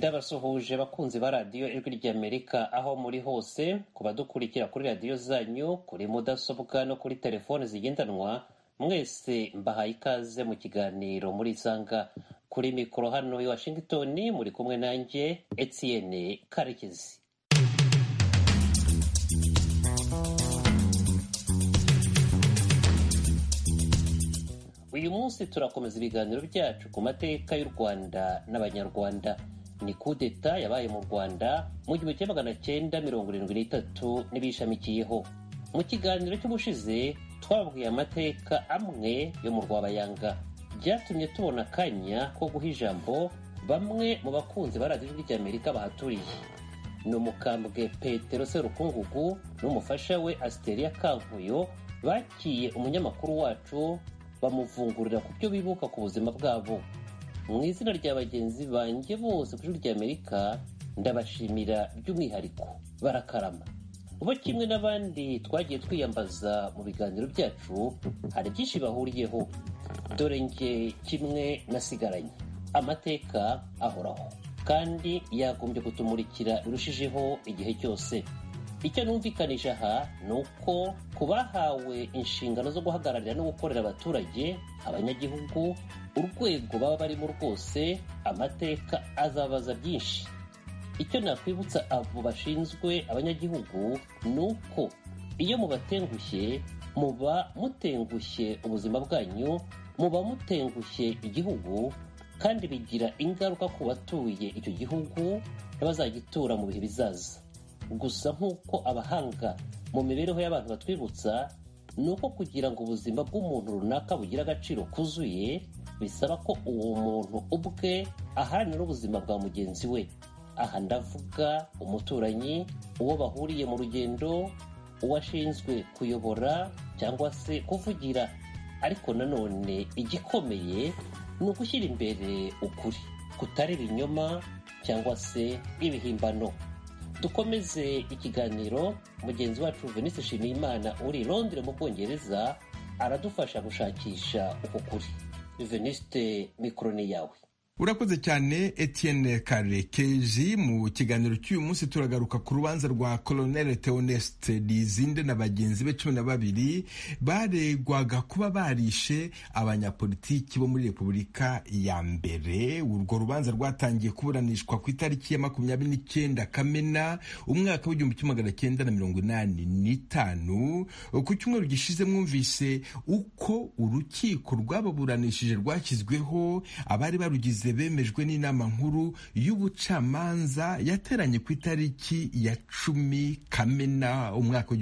ndabasuhuje bakunzi ba radiyo ijwi ry'Amerika aho muri hose, ku badukurikira kuri radiyo zanyu, kuri mudasobwa no kuri telefone zigendanwa, mwese mbahaye ikaze mu kiganiro muri Isanga. Kuri mikoro hano i Washington muri kumwe nanjye Etienne Karekezi. Uyu munsi turakomeza ibiganiro byacu ku mateka y'u Rwanda n'Abanyarwanda. Ni kudeta yabaye mu Rwanda mu 1973 n'ibishamikiyeho. Mu kiganiro cy'ubushize twababwiye amateka amwe yo mu Rwabayanga, byatumye tubona akanya ko guha ijambo bamwe mu bakunzi ba radiyo ry'Amerika bahaturiye. Ni umukambwe Petero Serukungugu n'umufasha we Asteria Kankuyo bakiye umunyamakuru wacu bamuvungurira ku byo bibuka ku buzima bwabo. Mu izina rya bagenzi banjye bose ku ijwi ry'Amerika ndabashimira by'umwihariko, barakarama. Ubo kimwe n'abandi twagiye twiyambaza mu biganiro byacu, hari byinshi bahuriyeho, dore nge kimwe nasigaranye. Amateka ahoraho kandi yagombye kutumurikira birushijeho igihe cyose. Icyo numvikanisha aha ni uko ku bahawe inshingano zo guhagararira no gukorera abaturage, abanyagihugu, urwego baba barimo rwose, amateka azabaza byinshi. Icyo nakwibutsa abo bashinzwe abanyagihugu ni uko iyo mubatengushye, muba mutengushye ubuzima bwanyu, muba mutengushye igihugu, kandi bigira ingaruka ku batuye icyo gihugu n'abazagitura mu bihe bizaza. Gusa nk'uko abahanga mu mibereho y'abantu batwibutsa, ni uko kugira ngo ubuzima bw'umuntu runaka bugire agaciro kuzuye, bisaba ko uwo muntu ubwe aharanira ubuzima bwa mugenzi we. Aha ndavuga umuturanyi, uwo bahuriye mu rugendo, uwashinzwe kuyobora cyangwa se kuvugira. Ariko nanone igikomeye ni ugushyira imbere ukuri, kutari ibinyoma cyangwa se ibihimbano. Dukomeze ikiganiro. Mugenzi wacu Venise Nshimiyimana uri i Londres mu Bwongereza aradufasha gushakisha uko kuri. Veniste, mikoro ni yawe. Urakoze cyane Etienne Karekezi. Mu kiganiro cy'uyu munsi turagaruka ku rubanza rwa Colonel Theoneste Lizinde na bagenzi be 12 baregwaga kuba barishe abanyapolitiki bo muri Repubulika ya mbere. Urwo rubanza rwatangiye kuburanishwa ku itariki ya 29 Kamena umwaka w'1985. Ku cyumweru gishize mwumvise uko urukiko rwababuranishije rwashyizweho. Abari barugize bemejwe n'inama nkuru y'ubucamanza yateranye ku itariki ya 10 Kamena umwaka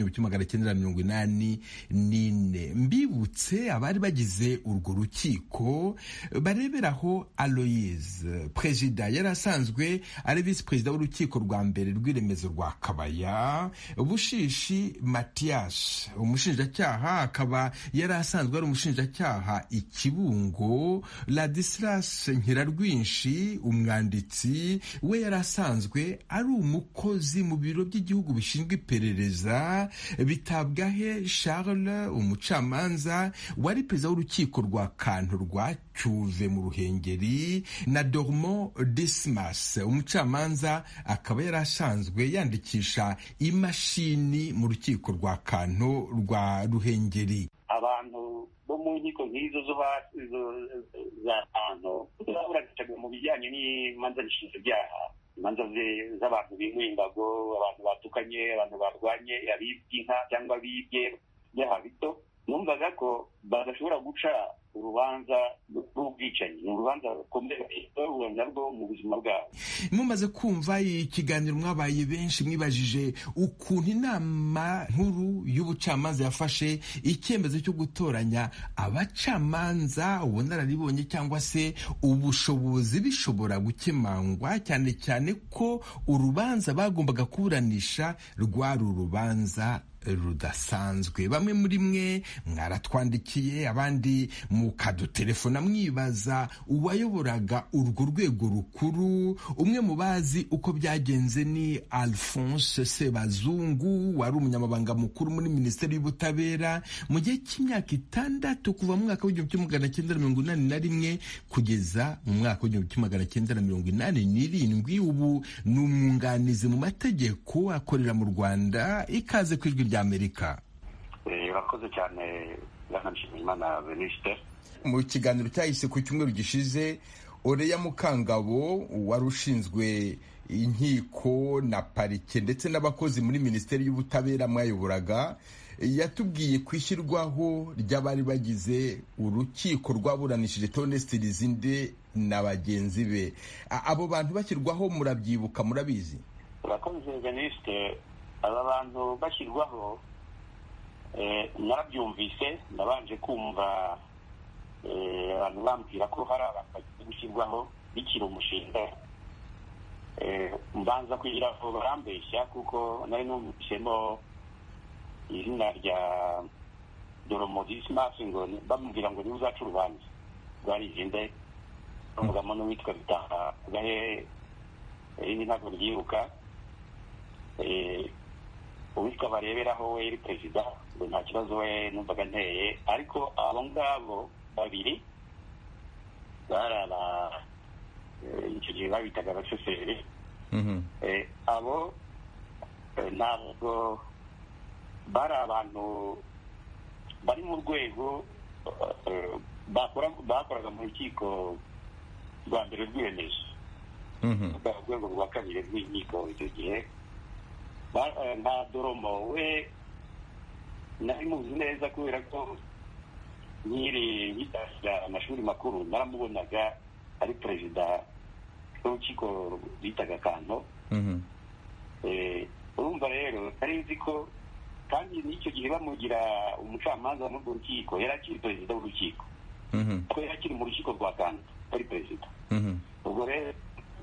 w'1984. Mbibutse abari bagize urwo rukiko bareberaho: Aloise, perezida, yari asanzwe ari visi perezida w'urukiko rwa mbere rw'iremezo rwa Kabaya; Bushishi Mathias, umushinjacyaha, akaba yari asanzwe ari umushinjacyaha i Kibungo; Ladislas Nkirarwinshi, umwanditsi, we yari asanzwe ari umukozi mu biro by'igihugu bishinzwe iperereza; Bitabwahe Charles, umucamanza, wari perezida w'urukiko rwa Kantu rwa Cyuve mu Ruhengeri; na Dormont Dismas, umucamanza, akaba yari asanzwe yandikisha imashini mu rukiko rwa Kantu rwa Ruhengeri. Abantu bo mu nkiko nk'izo zo hasi za Kantu baburanishaga mu bijyanye n'imanza nshinjabyaha, imanza z'abantu bimuye imbago, abantu batukanye, abantu barwanye, abibye inka cyangwa abibye byaha bito. Numvaga ko badashobora guca urubanza rw'ubwicanyi, ni urubanza rukomeye narwo mu buzima bwabo. Mumaze kumva ikiganiro mwabaye benshi mwibajije ukuntu inama nkuru y'ubucamanza yafashe icyemezo cyo gutoranya abacamanza ubunararibonye cyangwa se ubushobozi bishobora gukemangwa, cyane cyane ko urubanza bagombaga kuburanisha rwari urubanza rudasanzwe. Bamwe muri mwe mwaratwandikiye, abandi mukadutelefona mwibaza uwayoboraga urwo rwego rukuru. Umwe mu bazi uko byagenze ni Alphonse Sebazungu, wari umunyamabanga mukuru muri Minisiteri y'Ubutabera mu gihe cy'imyaka 6 kuva mu mwaka w'1981 kugeza mu mwaka w'1987. Ubu ni umwunganizi mu mategeko, akorera mu Rwanda. Ikaze ku Ijwi ry'Amerika. Urakoze cyane Bwana Nshimiyimana Venuste. Mu kiganiro cyahise ku cyumweru gishize, Oreya Mukangabo wari ushinzwe inkiko na parike ndetse n'abakozi muri Minisiteri y'Ubutabera mwayoboraga, yatubwiye kwishyirwaho ry'abari bagize urukiko rwaburanishije Theoneste Lizinde na bagenzi be. Abo bantu bashyirwaho murabyibuka, murabizi? Urakoze Venuste. Aba bantu bashyirwaho narabyumvise, nabanje kumva abantu bambwira ko hari abantu bagiye gushyirwaho bikiri umushinga. Mbanza kugira ngo barambeshya kuko nari numvisemo izina rya Doromodismas ngo bamubwira ngo niwe uzaca urubanza rwa Lizinde, umugabo n'uwitwa Bitanga gahe irindi ntabwo ryibuka. Uwitwa Bareberaho we yari perezida, ngo nta kibazo we numvaga nteye. Ariko abo ngabo babiri barara icyo gihe babitaga abashoferi. Abo ntabwo bari abantu bari mu rwego bakoraga mu rukiko rwa mbere rw'iremezo, urwego rwa kabiri rw'inkiko. Icyo gihe nta Doromo we nari muzi neza kubera ko nkiri ngitangira amashuri makuru naramubonaga ari perezida w'urukiko bitaga Kanto. Urumva rero nari nzi ko, kandi n'icyo gihe bamugira umucamanza muri urwo rukiko yari akiri perezida w'urukiko, ko yari akiri mu rukiko rwa Kanto ari perezida. Ubwo rero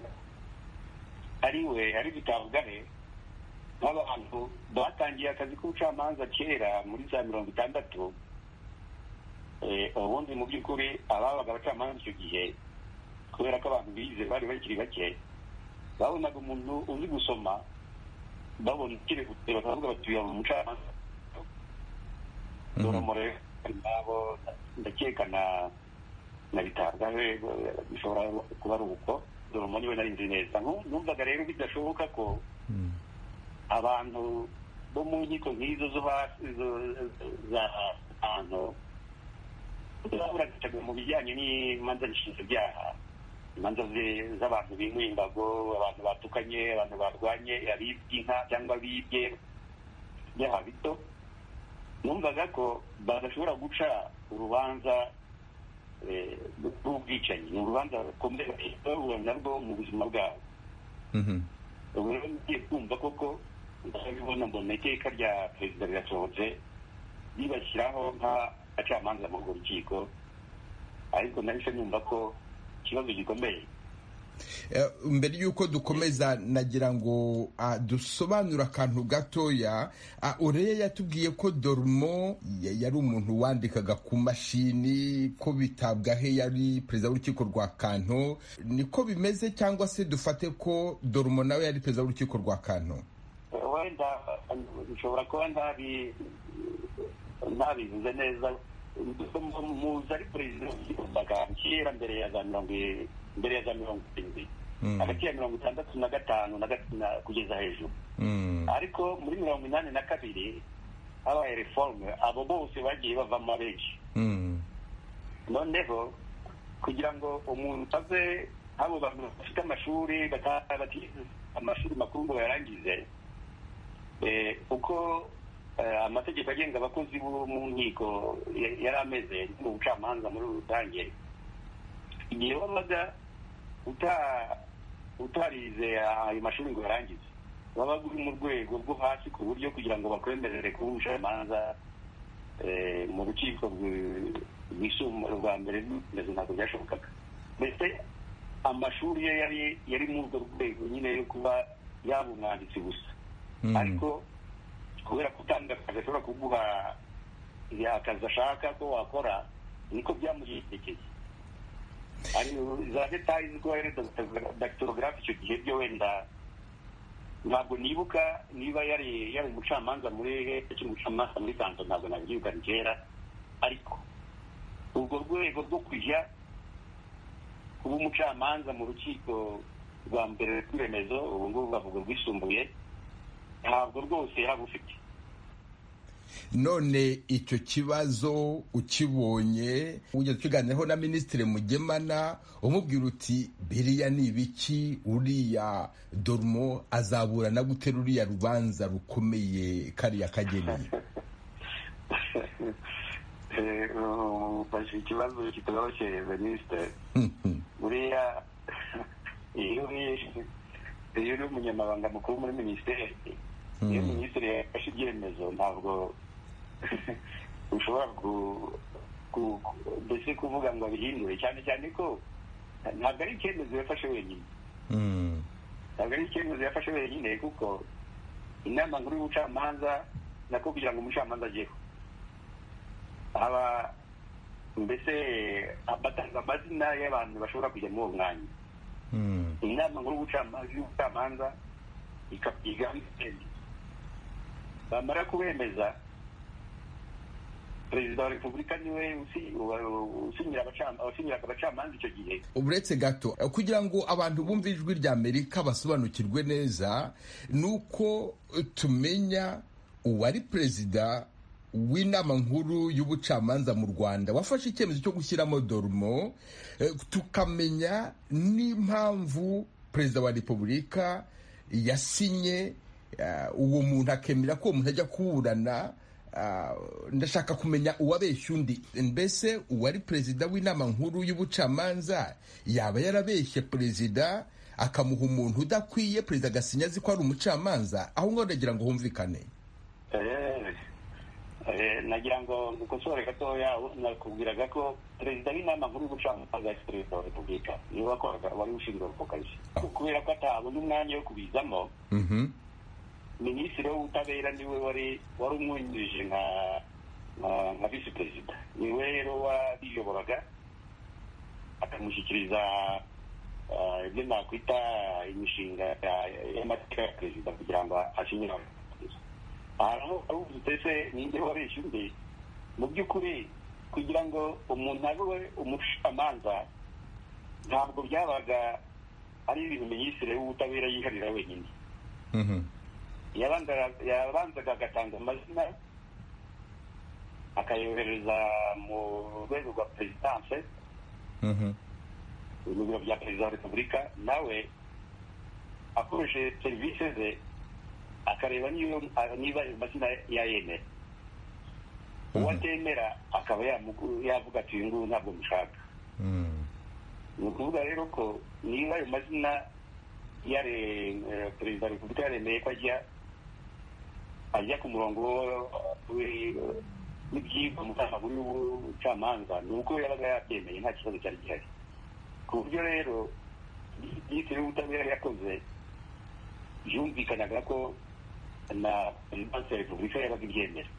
ari Bitabwahe nk'abantu batangiye akazi k'ubucamanza kera muri za 60. Ubundi mu by'ukuri ababaga abacamanza icyo gihe, kubera ko abantu bize bari bakiri bake, babonaga umuntu uzi gusoma, babona ukiri guteba bakavuga bati uyu umucamanza. Doromo rero nabo ndakeka na Bitabwahe bishobora kuba ari uko. Doromo niwe nari nzi neza. Numvaga rero bidashoboka ko abantu bo mu nkiko nk'izo zo hasi za ahantu mu bijyanye n'imanza nshinjabyaha, imanza z'abantu bimuye imbago, abantu batukanye, abantu barwanye, abibye inka cyangwa bibye byaha bito, numvaga ko badashobora guca urubanza rw'ubwicanyi. Ni urubanza rukomeye narwo mu buzima bwabo. Ubu rero ngiye kumva koko ndabibona, mbona iteka rya perezida rirasohotse ribashyiraho nk'abacamanza mu rukiko, ariko nahise numva ko ikibazo gikomeye. Mbere y'uko dukomeza nagira ngo dusobanura akantu gatoya. Oreya yatubwiye ko Doromo yari umuntu wandikaga ku mashini, ko Bitabwahe yari perezida w'urukiko rwa Kanto. Niko bimeze cyangwa se dufate ko Doromo nawe yari perezida w'urukiko rwa Kanto? Wenda bishobora kuba ntabivuze neza. Muzi ari perezida w'urukiko rwa Kanto kera mbere ya za 70, hagati ya 65 kugeza hejuru. Ariko muri 82 habaye reforme, abo bose bagiye bavamo benshi. Noneho kugira ngo umuntu ave, abo bantu bafite amashuri batize amashuri makuru ngo yarangize, uko amategeko agenga abakozi bo mu nkiko yari ameze mu bucamanza muri rusange, igihe wabaga utarize ayo mashuri ngo yarangize, wabaga uri mu rwego rwo hasi ku buryo kugira ngo bakwemerere kuba umucamanza mu rukiko rwisumbuye rwa mbere ntabwo byashobokaga. Mbese amashuri ye yari muri urwo rwego nyine yo kuba yaba umwanditsi gusa. Ariko kubera kutanga akazi ashobora kuguha akazi ashaka ko wakora, niko byamugendekeye. ari za details ko ari dactylographe icyo gihe byo wenda ntabwo nibuka niba yari umucamanza muri Tanzania, ntabwo nabyibuka kera, ariko urwo rwego rwo kujya kuba umucamanza mu rukiko rwa mbere rw'iremezo, ubu ngubu bavuga rwisumbuye, ntabwo rwose yaba ufite. None icyo kibazo ukibonye ugeze tuganiraho na Minisitiri Mugemana umubwira uti biriya ni ibiki, uriya Dormo azaburana gute ruriya rubanza rukomeye kariya kageneye? Ufashe ikibazo kitoroshye Minisitiri. Buriya iyo uri umunyamabanga mukuru muri Minisiteri, iyo Minisitiri yafashe ibyemezo ntabwo ushobora mbese kuvuga ngo abihindure, cyane cyane ko ntabwo ari icyemezo yafashe wenyine. Ntabwo ari icyemezo yafashe wenyine, kuko inama nkuru y'ubucamanza nako kugira ngo umucamanza ajyeho aba mbese abatanga amazina y'abantu bashobora kujya muri uwo mwanya. Inama nkuru y'ubucamanza ikabyiga, bamara kubemeza, Perezida wa Repubulika niwe usinyira abacamanza icyo gihe. Uretse gato kugira ngo abantu bumve ijwi rya Amerika basobanukirwe neza, nuko tumenya uwari perezida w'inama nkuru y'ubucamanza mu Rwanda wafashe icyemezo cyo gushyiramo Dormo, tukamenya n'impamvu perezida wa Repubulika yasinye uwo muntu akemera ko umuntu ajya kuburana. Ndashaka kumenya uwabeshya undi. Mbese uwari perezida w'inama nkuru y'ubucamanza yaba yarabeshye perezida akamuha umuntu udakwiye, perezida agasinya azi ko ari umucamanza? Aho ngaho ndagira ngo humvikane. Nagira ngo dukosore gatoya, nakubwiraga ko perezida w'inama nkuru y'ubucamanza ya Perezida wa Repubulika niwe wakoraga, wari ushinzwe ako kazi. Kubera ko atabona umwanya wo kubizamo, Minisitiri w'ubutabera niwe wari umwungirije nka visi perezida, niwe rero wabiyoboraga, akamushyikiriza ibyo nakwita imishinga y'amategeko ya perezida kugira ngo asinyire amabwiriza. Aho utese ninde wabeshya undi? Mu by'ukuri kugira ngo umuntu abe umucamanza ntabwo byabaga ari ibintu Minisitiri w'ubutabera yiharira wenyine. Yabanzaga agatanga amazina akayohereza mu rwego rwa perezidanse, mu biro bya Perezida wa Repubulika, nawe akoresheje serivisi ze akareba niba ayo mazina yayemera. Uwo atemera akaba yavuga ati uyu nguyu ntabwo mushaka. Ni ukuvuga rero ko niba ayo mazina Perezida wa Repubulika yaremeye ko ajya ku murongo w'ibyigwa mu nama nkuru y'ubucamanza, ni uko yabaga yabyemeye, nta kibazo cyari gihari. Ku buryo rero Minisitiri w'ubutabera yakoze, byumvikanaga ko na Perezidansi ya Repubulika yabaga ibyemera.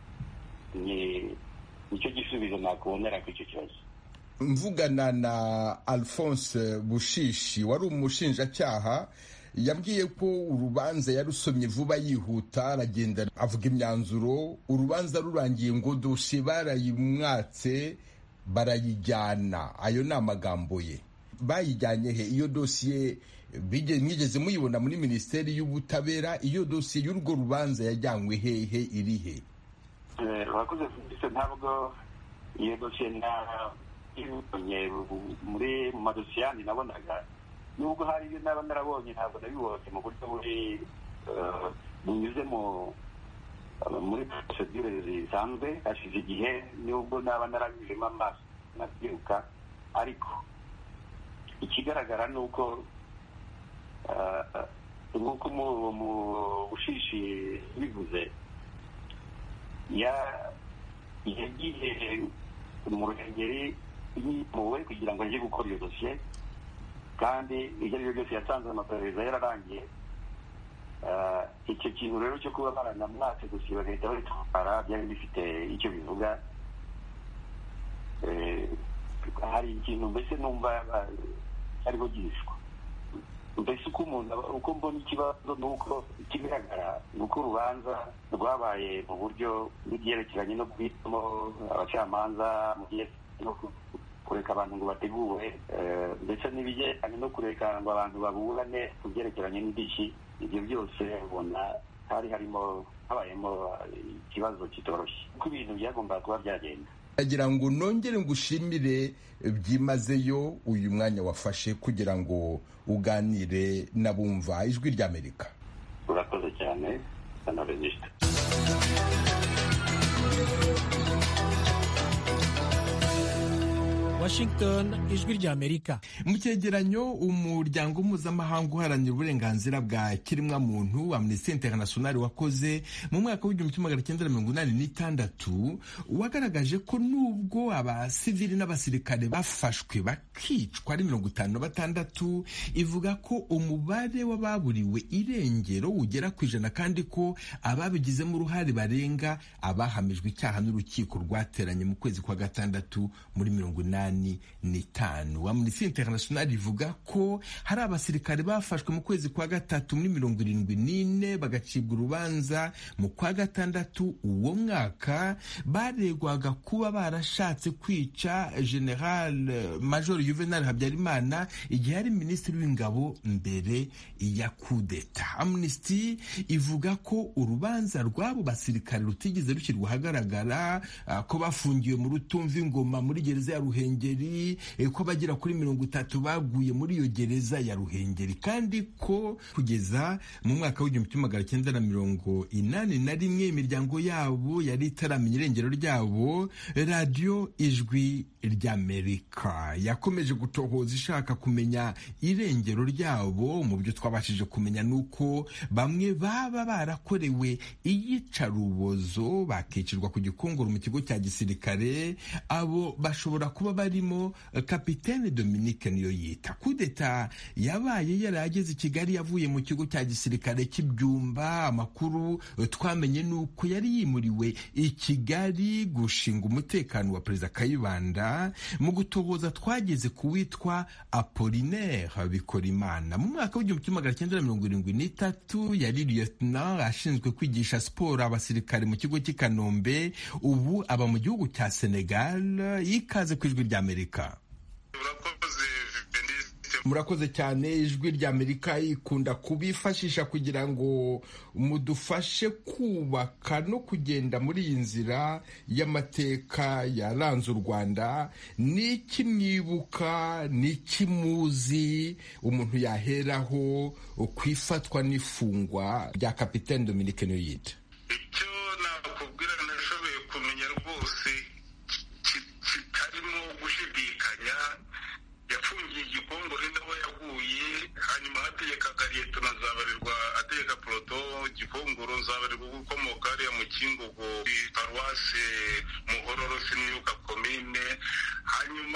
Nicyo gisubizo nakubonera kuri icyo kibazo. Mvugana na Alphonse Bushishi wari umushinjacyaha, yambwiye ko urubanza yarusomye vuba yihuta, aragenda avuga imyanzuro. Urubanza rurangiye ngo dosiye barayimwatse barayijyana. Ayo ni amagambo ye. Bayijyanye he iyo dosiye? Mwigeze muyibona muri Minisiteri y'Ubutabera? Iyo dosiye y'urwo rubanza yajyanywe hehe, iri he? Urakoze. Ntabwo iyo dosiye ibonye muri mu madosiye yandi nabonaga, nubwo hari ibyo naba narabonye ntabwo nabibonye mu buryo bunyuze muri procedure zisanzwe. Hashize igihe nubwo naba narabijemo amaso nabyiruka, ariko ikigaragara ni uko nk'uko mu Bushishi bivuze, yagiye mu Ruhengeri yimuwe kugira ngo ajye gukora iyo dosiye, kandi ibyo ari byo byose yasanze amaperereza yararangiye, icyo kintu rero cyo kuba baranamwatse gusiba bagahita babitwara byari bifite icyo bivuga. Hari ikintu mbese numva ariho gihishwa. Mbese uko mbona ikibazo ni uko ikigaragara ni uko urubanza rwabaye mu buryo bw'ibyerekeranye no guhitamo abacamanza mu gihe no kureka abantu ngo bategure, ndetse n'ibijyanye no kureka ngo abantu baburane ku byerekeranye n'indishyi. Ibyo byose ubona habayemo ikibazo kitoroshye uko ibintu byagombaga kuba byagenda. Agira ngo nongere ngushimire byimazeyo uyu mwanya wafashe kugira ngo uganire n'abumva Ijwi ry'Amerika. Urakoze cyane sana Benedicte. Washington, Ijwi ry'Amerika. Mu cyegeranyo umuryango mpuzamahanga uharanira uburenganzira bwa kiremwamuntu Amnesty International wakoze mu mwaka w'1986 wagaragaje ko nubwo abasivili n'abasirikare bafashwe bakicwa ari 56, ivuga ko umubare w'ababuriwe irengero ugera ku 100 kandi ko ababigizemo uruhare barenga abahamijwe icyaha n'urukiko rwateranye mu kwezi kwa gatandatu muri 85. Amnesty International ivuga ko hari abasirikare bafashwe mu kwezi kwa gatatu muri 74 bagacibwa urubanza mu kwa gatandatu uwo mwaka baregwaga kuba barashatse kwica General Major Juvenal Habyarimana igihe ari minisitiri w'ingabo mbere ya kudeta. Amnesty ivuga ko urubanza rw'abo basirikare rutigeze rushyirwa ahagaragara, ko bafungiwe mu Rutumva Ingoma muri gereza ya Ruhengeri, ko bagera kuri 30 baguye muri iyo gereza ya Ruhengeri, kandi ko kugeza mu mwaka w'1981 imiryango yabo yari itaramenya irengero ryabo. Radio Ijwi ry'Amerika yakomeje gutohoza ishaka kumenya irengero ryabo. Mu byo twabashije kumenya nuko bamwe baba barakorewe iyicarubozo bakicirwa ku Gikongoro mu kigo cya gisirikare. Abo bashobora kuba barimo Kapitene Dominique Niyoyita. Kudeta yabaye yarageze i Kigali yavuye mu kigo cya gisirikare cy'Ibyumba. Amakuru twamenye nuko yari yimuriwe i Kigali gushinga umutekano wa Perezida Kayibanda. Mu gutohoza twageze ku witwa Apollinaire Bikorimana. Mu mwaka w'1973 yari lieutenant ashinzwe kwigisha siporo abasirikare mu kigo cy'i Kanombe. Ubu aba mu gihugu cya Senegal. Ikaze ku Ijwi ry'Amerika. Murakoze cyane. Ijwi ry'Amerika ikunda kubifashisha kugira ngo mudufashe kubaka no kugenda muri iyi nzira y'amateka yaranze u Rwanda. Niki mwibuka, niki muzi umuntu yaheraho kwifatwa n'ifungwa rya Kapitene Dominique Niyoyita? Icyo nakubwira nashoboye kumenya rwose kitarimo gushidikanya, yafungiye Gikongoro naho yaguye, hanyuma hategekaga leta nazabarirwa ategeka proto Gikongoro nzabarirwa gukomoka hariya mu Kingogo paruwase Muhororo sinibuka komine. Hanyuma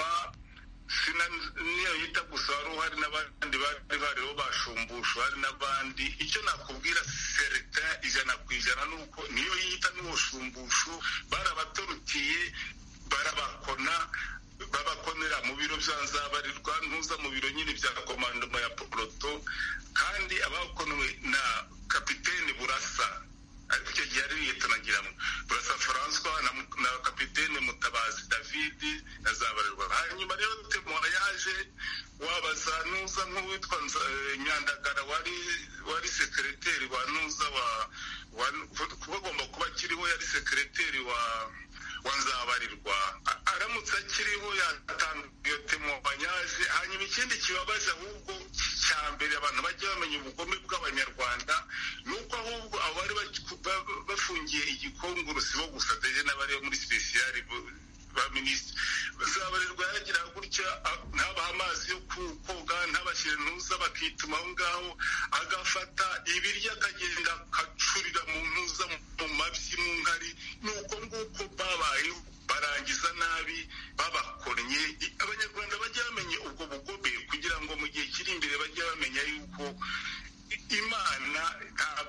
Niyoyita gusa hari n'abandi bariho bashumbusha, hari n'abandi. Icyo nakubwira serita 100% nuko Niyoyita n'ubushumbushu barabatorutiye barabakona babakonera mu biro bya Nzabarirwa ntuza mu biro nyine bya komandoma ya Proto, kandi abakonewe na Kapitene Burasa, ariko icyo gihe ari Lieutenant Ngiramo Burasa François na Kapitene Mutabazi David na Nzabarirwa. Hanyuma rero yaje wabaza nuza nk'uwitwa Nyandagara wari sekreteri wa nuza kubagomba kuba kiriho, yari sekreteri wa Nzabarirwa. Aramutse akiriho yatanga iyo temobanyaje. Hanyuma ikindi kibabaje ahubwo cya mbere abantu bajya bamenya ubugome bw'Abanyarwanda nuko ahubwo abari bafungiye Igikongoro sibo gusa deje n'abari muri special ba minisitiri. Nzabarirwa yagira gutya ntabaha amazi yo koga, ntabashyire ntuza, bakituma aho ngaho agafata ibiryo akagenda akacurira mu ntuza mu mabyi mu nkari. Nuko nguko babaye barangiza nabi babakoranye. Abanyarwanda bajya bamenye ubwo bugome kugira ngo mu gihe kiri imbere bajya bamenya yuko Imana ntabwo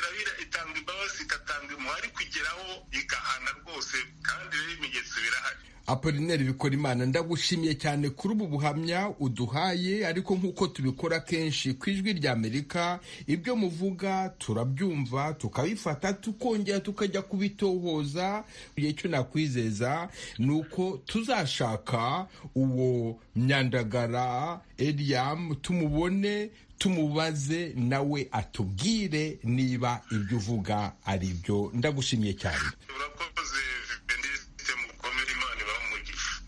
Ingabire itanga imbabazi, igatanga impuhwe, ariko igeraho igahana rwose, kandi rero ibimenyetso birahari. Apollinaire Bikorimana, ndagushimiye cyane kuri ubu buhamya uduhaye, ariko nk'uko tubikora kenshi ku Ijwi ry'Amerika, ibyo muvuga turabyumva tukabifata tukongera tukajya kubitohoza. Icyo nakwizeza ni uko tuzashaka uwo Myandagara Eliam, tumubone, tumubaze, nawe atubwire niba ibyo uvuga ari byo. Ndagushimiye cyane. Urakoze Veniste, mukomere, Imana ibahe umugisha.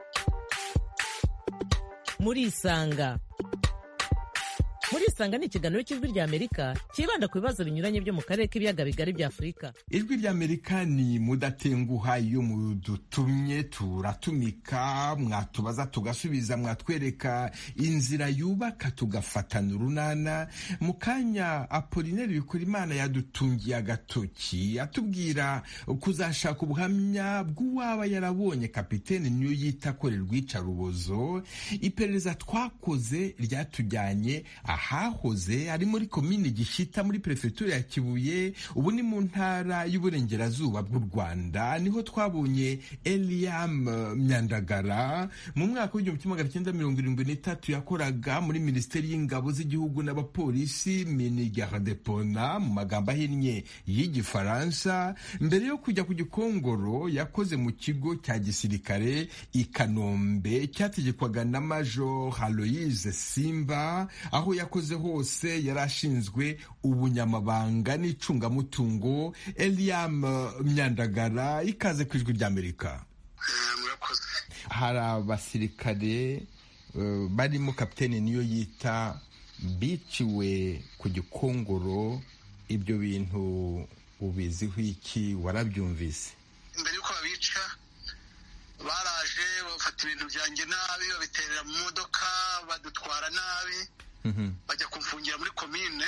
Murisanga ni ikiganiro cy'Ijwi ry'Amerika kibanda ku bibazo binyuranye byo mu karere k'ibiyaga bigari bya Afurika. Ijwi ry'Amerika ni mudatenguha, iyo mudutumye turatumika, mwatubaza tugasubiza, mwatwereka inzira yubaka tugafatana urunana. Mu kanya Apollinaire Bikorimana yadutungiye agatoki atubwira kuzashaka ubuhamya bw'uwaba yarabonye Kapiteni Niyoyita akorerwa iyicarubozo. Iperereza twakoze ryatujyanye ahahoze ari muri komini Gishita muri prefetura ya Kibuye, ubu ni mu ntara y'uburengerazuba bw'u Rwanda. Niho twabonye Eliam Myandagara. Mu mwaka w'1973 yakoraga muri Minisiteri y'Ingabo z'Igihugu n'abapolisi, Minigarde-Pona mu magambo ahinnye y'Igifaransa. Mbere yo kujya ku Gikongoro yakoze mu kigo cya gisirikare i Kanombe cyategekwaga na Major Aloise Simba. Aho yakoze hose yari ashinzwe ubunyamabanga n'icungamutungo. Eliam Myandagara, ikaze ku Ijwi ry'Amerika. Murakoze. Hari abasirikare barimo Kapiteni Niyoyita biciwe ku Gikongoro. Ibyo bintu ubiziho iki? Warabyumvise? Mbere yuko babica baraje bafata ibintu byanjye nabi, babiterera mu modoka, badutwara nabi, bajya kumfungira muri komine.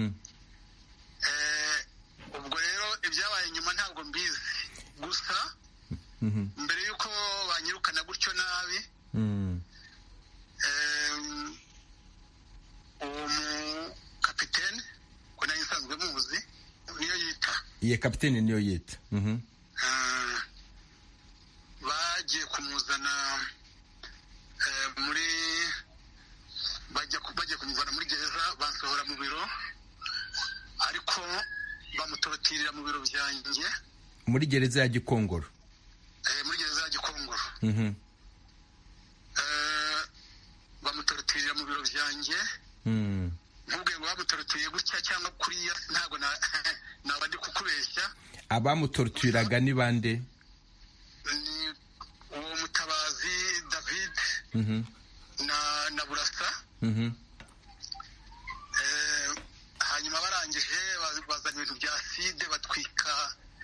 Ubwo rero ibyabaye nyuma ntabwo mbizi, gusa mbere yuko banyirukana gutyo nabi, uwo mu kapitene ko nayo nsanzwe muzi, Niyoyita. Iye Kapiteni Niyoyita. Bagiye kumuzana muri bagiye kumuvana muri gereza, bansohora mu biro, ariko bamutotirira mu biro byanjye muri gereza ya Gikongoro. Muri gereza ya Gikongoro. Bamutotirira mu biro byanjye. Ntubwe ngo bamutorotiriye gutya cyangwa kuriya, ntabwo naba ndi kukubeshya. Abamutortiraga ni bande? Ni uwo Mutabazi David na Burasa. Hanyuma barangije bazana ibintu bya side batwika.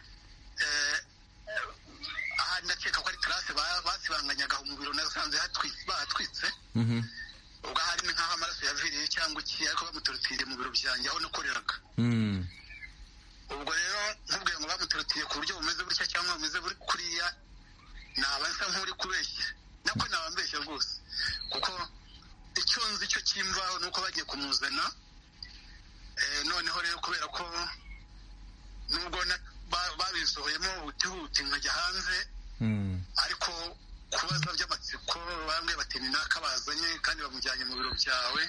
Aha ndakeka ko ari classe basibanganyaga mu biro, nasanze batwitse. Ubwo hari nk'aho amaraso yaviriye cyangwa iki, ariko bamutorotiriye mu biro byanjye aho nakoreraga. Ubwo rero ntubwe ngo bamutorotiriye ku buryo bumeze gutya cyangwa bumeze kuriya, naba nsa nk'uri kubeshya, nako naba mbeshya rwose, kuko icyo nzi cyo kimvaho nuko bagiye kumuzana. Noneho rero kubera ko nubwo babisohoyemo huti nkajya hanze, ariko kubaza by'amatsiko bamwe bati ni naka bazanye kandi bamujyanye mu biro byawe.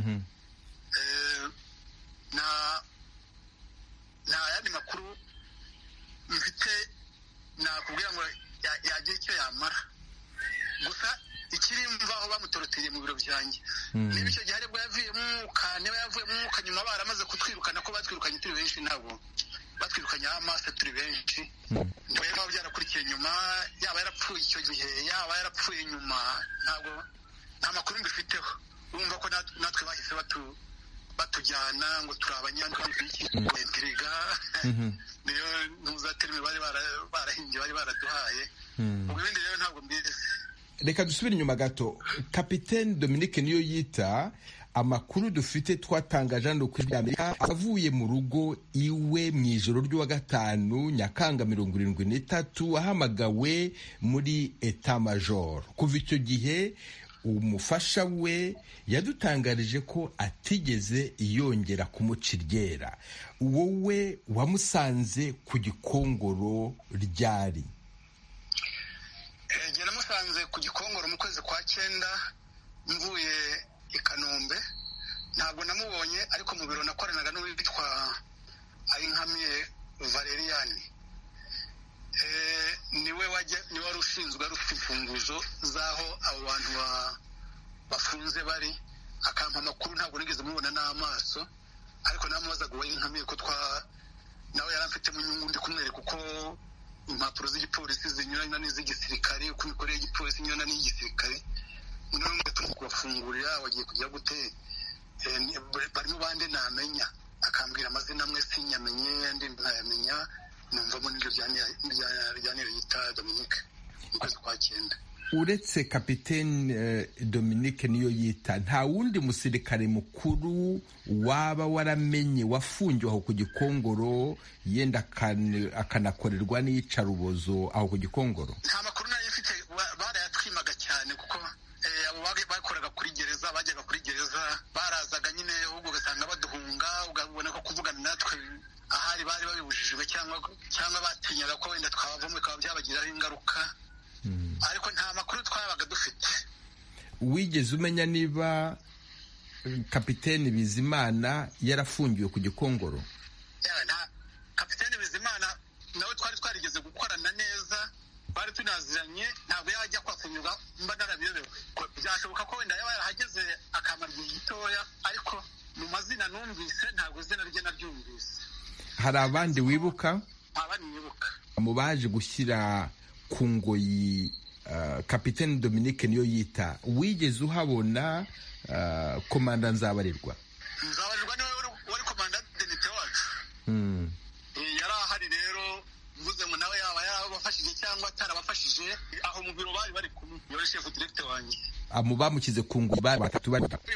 nta yandi makuru mfite nakubwira ngo yagira icyo yamara, gusa ikiri mvaho bamutorotiriye mu biro byanjye. Niba icyo gihe aribwo yavuye mwuka, niba yavuye mwuka nyuma baramaze kutwirukana, ko batwirukanye turi benshi, ntabwo batwirukanye amaso turi benshi. Niba byarakurikiye nyuma, yaba yarapfuye icyo gihe, yaba yarapfuye nyuma, ntabwo nta makuru mbifiteho. Urumva ko natwe bahise batujyana ngo turi abanyantiriga, niyo ntuzaterime bari barahimbye, bari baraduhaye. Ubwo ibindi rero ntabwo mbizi. Reka dusubire inyuma gato. Kapiteni Dominique Niyoyita, amakuru dufite twatangaje hano ku Ijwi ry'Amerika, avuye mu rugo iwe mu ijoro ry'uwa gatanu Nyakanga 73, ahamagawe muri Etat Major. Kuva icyo gihe umufasha we yadutangarije ko atigeze yongera kumuca iryera. Wowe wamusanze ku Gikongoro ryari? Njye namusanze ku Gikongoro mu kwezi kwa 9 mvuye i Kanombe. Ntabwo namubonye, ariko mu biro nakoranaga n'uwitwa Ayinkamiye Valeriani. Niwe wari ushinzwe rufite imfunguzo z'aho abo bantu bafunze bari, akampa amakuru. Ntabwo nigeze mubona n'amaso, ariko namubazaga Ayinkamiye ko nawe yari afite mu nyungu ndi kumwereka uko impapuro z'igipolisi zinyurana n'iz'igisirikare, uko imikorere y'igipolisi inyurana n'iy'igisirikare. N'umwe kubafungurira wagiye kujya gute, barimo bande namenya, akambwira amazina amwe sinyamenye, andi ntayamenya. Numvamo n'ibyo byanire yita Dominique mu kwezi kwa 9. Uretse Kapiteni Dominique niyo yita, nta wundi musirikare mukuru waba waramenye wafungiwe aho ku Gikongoro yenda akanakorerwa n'iyicarubozo aho ku Gikongoro? Nta makuru nari mfite, barayatwimaga cyane kuko abo bakoraga kuri gereza, bajyaga kuri gereza barazaga nyine, ahubwo ugasanga baduhunga, ugabona ko kuvugana natwe ahari bari babibujijwe cyangwa batinyaga ko wenda twavamo bikaba byabagiraho ingaruka. Ariko nta makuru twabaga dufite. Wigeze umenya niba Kapiteni Bizimana yarafungiwe ku Gikongoro? Kapiteni Bizimana nawe twari twarigeze gukorana neza, bari tunaziranye. Ntabwo yajya kwafungirwa, mba narabiyobewe. Byashoboka ko wenda yaba yarahageze akamara igihe gitoya, ariko mu mazina numvise ntabwo izina rye naryumvise. Hari abandi wibuka? Abandi nibuka mu baje gushyira ku ngoyi Kapiteni Dominique niyo yita, wigeze uhabona Komanda Nzabarirwa? Nzabarirwa niwe wari komanda denite wacu. Yari ahari rero, mvuze ngo nawe yaba yarabafashije cyangwa atarabafashije. Aho mu biro bari kumwe, yari chef directeur wanjye. Mu bamukize ku ngoyi bari batatu.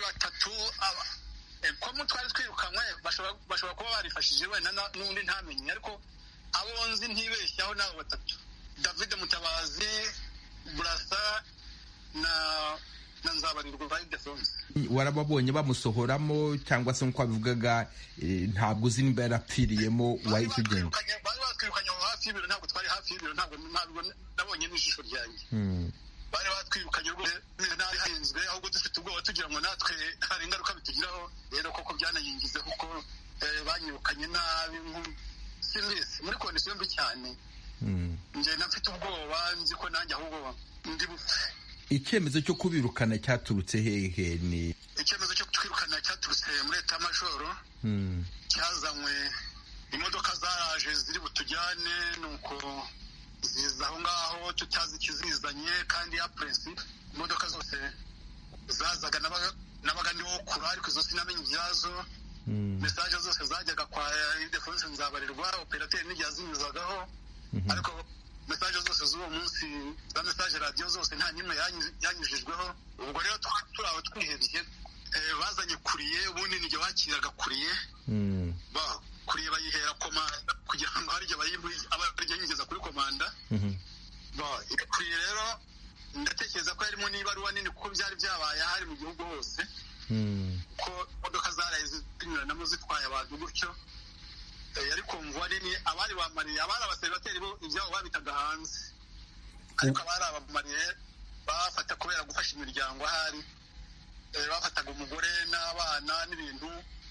Ko twari twirukanywe, bashobora kuba barifashije wenda n'undi ntamenye, ariko abo nzi ntibeshyaho n'abo batatu: David Mutabazi, Burasa na Nzabarirwa bari defense. Warababonye bamusohoramo cyangwa se nk'uko babivugaga, ntabwo uzi niba yarapfiriyemo wahise ugenda? Bari batwirukanye hafi y'ibiro, ntabwo twari hafi y'ibiro, ntabwo nabonye n'ijisho ryanjye. Bari batwirukanye rwose, nari harinzwe, ahubwo dufite ubwoba tugira ngo natwe hari ingaruka bitugiraho. Rero koko byanayingize kuko banyirukanye nabi, simbizi, muri kondisiyo mbi cyane. Njye nafite ubwoba, nzi ko nanjye ahubwo ndi bupfe. Icyemezo cyo kubirukana cyaturutse hehe? Ni icyemezo cyo twirukana cyaturutse muri Leta y'Amajoro. Cyazanywe, imodoka zaraje ziri butujyane, nuko ziza aho ngaho tutazi ikizizanye, kandi ya principe imodoka zose zazaga nabaga ndiho kura, ariko izo sinamenye ibyazo. Message zose zajyaga kwa Defense Nzabarirwa, operateur n'igihe zinyuzagaho, ariko message zose z'uwo munsi, za message radio zose nta nimwe yanyujijweho. Ubwo rero turaho twihebye, bazanye kuriye, ubundi nijye wakiraga kuriye. Kuriye bayihera komanda kugira ngo hari igihe abarya yingeza kuri komanda. Kuriye rero ndatekereza ko harimo n'ibaruwa nini, kuko byari byabaye ahari mu gihugu hose, ko imodoka zaraye zinyuranamo zitwaye abantu gutyo. Yari kumva nini, abari bamariye, abari abaseribateri bo ibyabo babitaga hanze, ariko abari abamariye bafata kubera gufasha imiryango ahari, bafataga umugore n'abana n'ibintu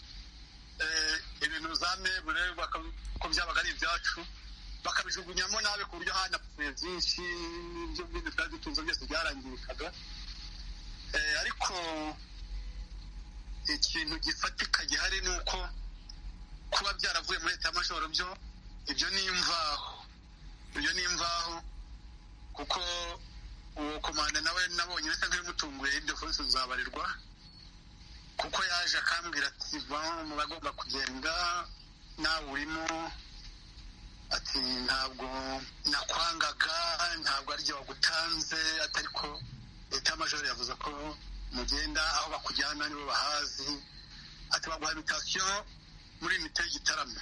za mebure, ko byabaga ari ibyacu, bakabijugunyamo nabi ku buryo hanapfuye byinshi, n'ibyo bindi twari dutunze byose byarangirikaga. Ariko ikintu gifatika gihari ni uko kuba byaravuye muri Leta y'Amajoro ibyo ni imvaho, kuko uwo komanda nawe nabonye bisa nk'ibimutunguye Ildefonse Nzabarirwa, kuko yaje akambwira ati muragomba kugenda, nawe urimo, ati ntabwo nakwangaga, ntabwo ari jye wagutanze, ariko Leta y'Amajoro yavuze ko mugenda aho bakujyana nibo bahazi, ati baguha invitation muri unité y'Igitarama.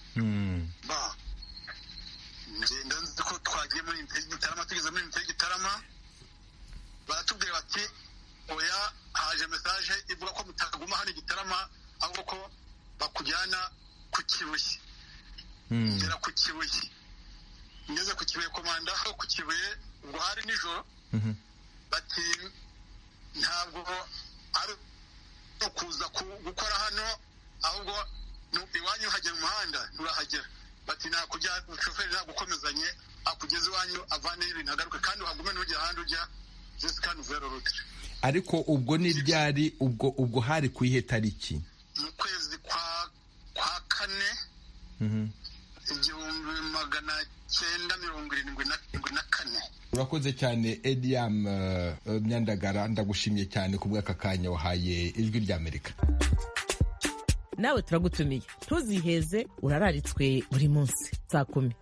Ngenda nzi ko twagiye muri unité y'Igitarama, tugeze muri unité y'Igitarama baratubwira bati mesaje ivuga ko mutaguma hano Gitarama ahubwo ko bakujyana ku Kibuye. Ngera ku Kibuye, ngeze ku Kibuye komanda aho ku Kibuye ubwo hari nijoro. Bati ntabwo ari kuza gukora hano ahubwo iwanyu hagera umuhanda nturahagera. Bati nakujya shoferi nagukomezanye akugeze iwanyu avane ibintu agaruke kandi uhagume n'ujya ahandi ujya jusqu'à nouvelle route. Ariko ubwo ni ryari? ubwo hari ku ihe tariki? Mu kwezi kwa kane 1974. Urakoze cyane Ediam Myandagara, ndagushimye cyane ku bw'aka kanya wahaye Ijwi ry'Amerika. Nawe turagutumiye ntuziheze, urararitswe buri munsi saa 10.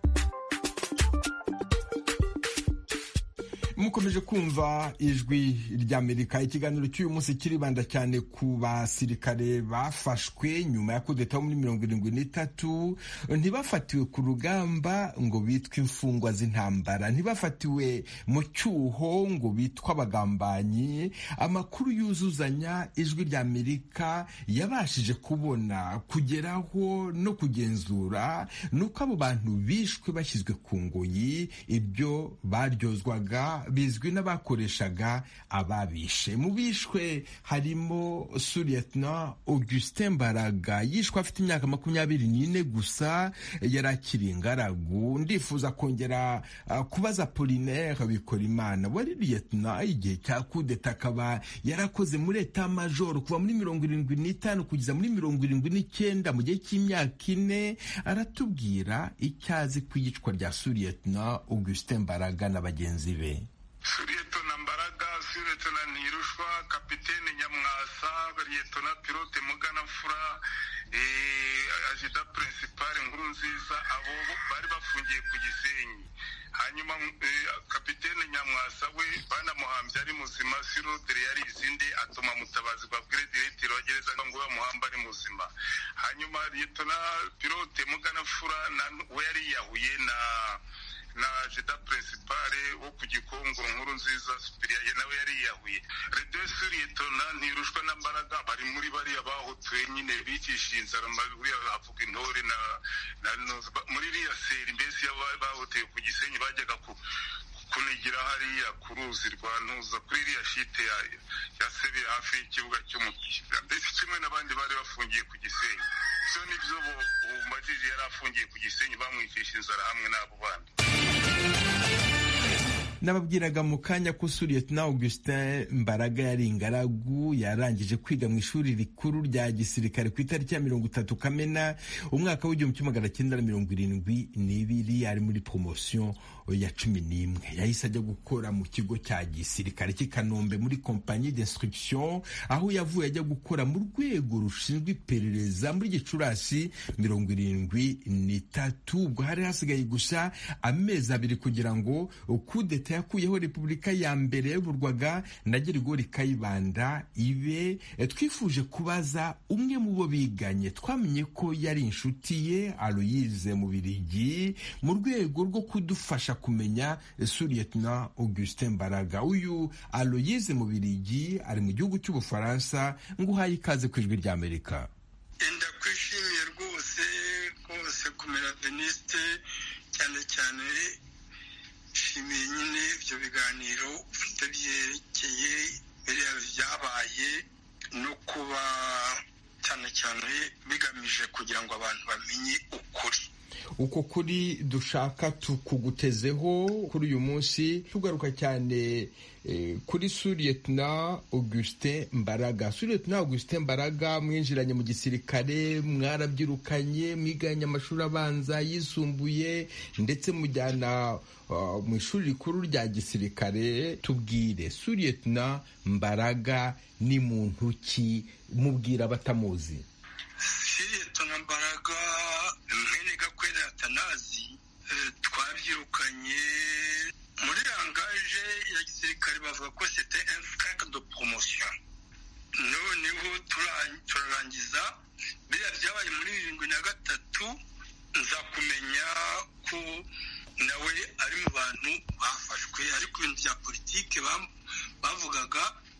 Mukomeje kumva Ijwi ry'Amerika. Ikiganiro cy'uyu munsi kiribanda cyane ku basirikare bafashwe nyuma ya kudeta muri 1973, ntibafatiwe ku rugamba ngo bitwe imfungwa z'intambara, ntibafatiwe mu cyuho ngo bitwe abagambanyi. Amakuru yuzuzanya Ijwi ry'Amerika yabashije kubona, kugeraho no kugenzura nuko abo bantu bishwe bashyizwe ku ngoyi. Ibyo baryozwaga bizwi n'abakoreshaga ababishe. Mu bishwe harimo Lieutenant Augustin Mbaraga, yishwe afite imyaka 24 gusa, yari akiri ingaragu. Ndifuza kongera kubaza Apollinaire Bikorimana, wari lieutenant igihe cya kudeta, akaba yarakoze muri Etat Major kuva muri 75 kugeza muri 79 mu gihe cy'imyaka 4. Aratubwira icyazi ku iyicwa rya Lieutenant Augustin Mbaraga na bagenzi be. Lieutenant Mbaraga, Lieutenant Ntirushwa, Kapiteni Nyamwasa, Lieutenant Pilote Muganafura, Ajida Principal Nkurunziza, abo bari bafungiye ku Gisenyi. Hanyuma Kapiteni Nyamwasa we banamuhambye ari muzima, Sirodere yari izindi atuma Mutabazi babwire directeur wa gereza ngo bamuhamba ari muzima. Hanyuma Lieutenant Pilote Muganafura we yari yahuye na Jeda Principal wo ku Gikongoro Nkurunziza Superior nawe yari yahuye. Redes Lieutenant Ntirushwa na Mbaraga bari muri bariya bahotwe nyine bikishije inzara muri avuga intore na muri riya seri mbese bahoteye ku Gisenyi bajyaga kunigira hariya ku ruzi rwa Ntuza kuri riya shite ya Sebe hafi y'ikibuga cy'umupira. Mbese kimwe n'abandi bari bafungiye ku Gisenyi. So nibyo umajiji yari afungiye ku Gisenyi bamwicisha inzara hamwe n'abo bandi. Nababwiraga mu kanya ko Lieutenant Augustin Mbaraga yari ingaragu, yarangije kwiga mu ishuri rikuru rya gisirikare ku itariki ya 30 Kamena umwaka w'1972. ari muri promotion ya 11. Yahise ajya gukora mu kigo cya gisirikare cy'i Kanombe muri compagnie d'instruction, aho yavuye ajya gukora mu rwego rushinzwe iperereza muri Gicurasi 73. Ubwo hari hasigaye gusa amezi 2 kugira ngo kudeta yakuyeho Repubulika ya mbere yayoborwaga na Gerigori Kayibanda ibe. Twifuje kubaza umwe mu bo biganye, twamenye ko yari inshuti ye Aloyize Mubirigi, mu rwego rwo kudufasha kumenya Lieutenant Augustin Mbaraga. Uyu Aloyize Mubirigi ari mu gihugu cy'Ubufaransa. Nguhaye ikaze ku Ijwi ry'Amerika. Ndakwishimiye rwose kumera Veniste, cyane cyane shimiye nyine ibyo biganiro ufite byerekeye biriya byabaye no kuba cyane cyane bigamije kugira ngo abantu bamenye ukuri. Uko kuri dushaka tukugutezeho kuri uyu munsi, tugaruka cyane kuri Lieutenant Augustin Mbaraga. Lieutenant Augustin Mbaraga mwinjiranye mu gisirikare, mwarabyirukanye, mwiganye amashuri abanza, yisumbuye ndetse mujyana mu ishuri rikuru rya gisirikare. Tubwire Lieutenant Mbaraga ni muntu ki, mubwira batamuzi. Lieutenant Mbaraga mwene Gakwera Atanazi, twabyirukanye muri rangaje ya gisirikare, bavuga ko c'était un frère de promotion. Noneho turarangiza biriya byabaye muri 73, nza kumenya ko nawe ari mu bantu bafashwe, ariko ibintu bya politike bavugaga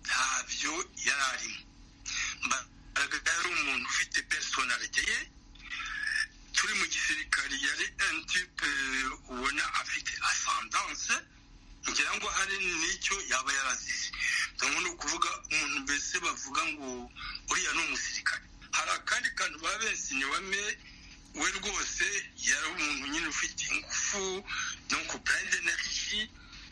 ntabyo yari arimo. Mbaraga yari umuntu ufite personalite ye, turi mu gisirikare yari un type ubona afite ascendance, ngira ngo hari n'icyo yaba yarazize. Ni ukuvuga umuntu mbese bavuga ngo uriya ni umusirikare. Hari akandi kantu babensi niwame we rwose yari umuntu nyine ufite ingufu, donc plein d'énergie,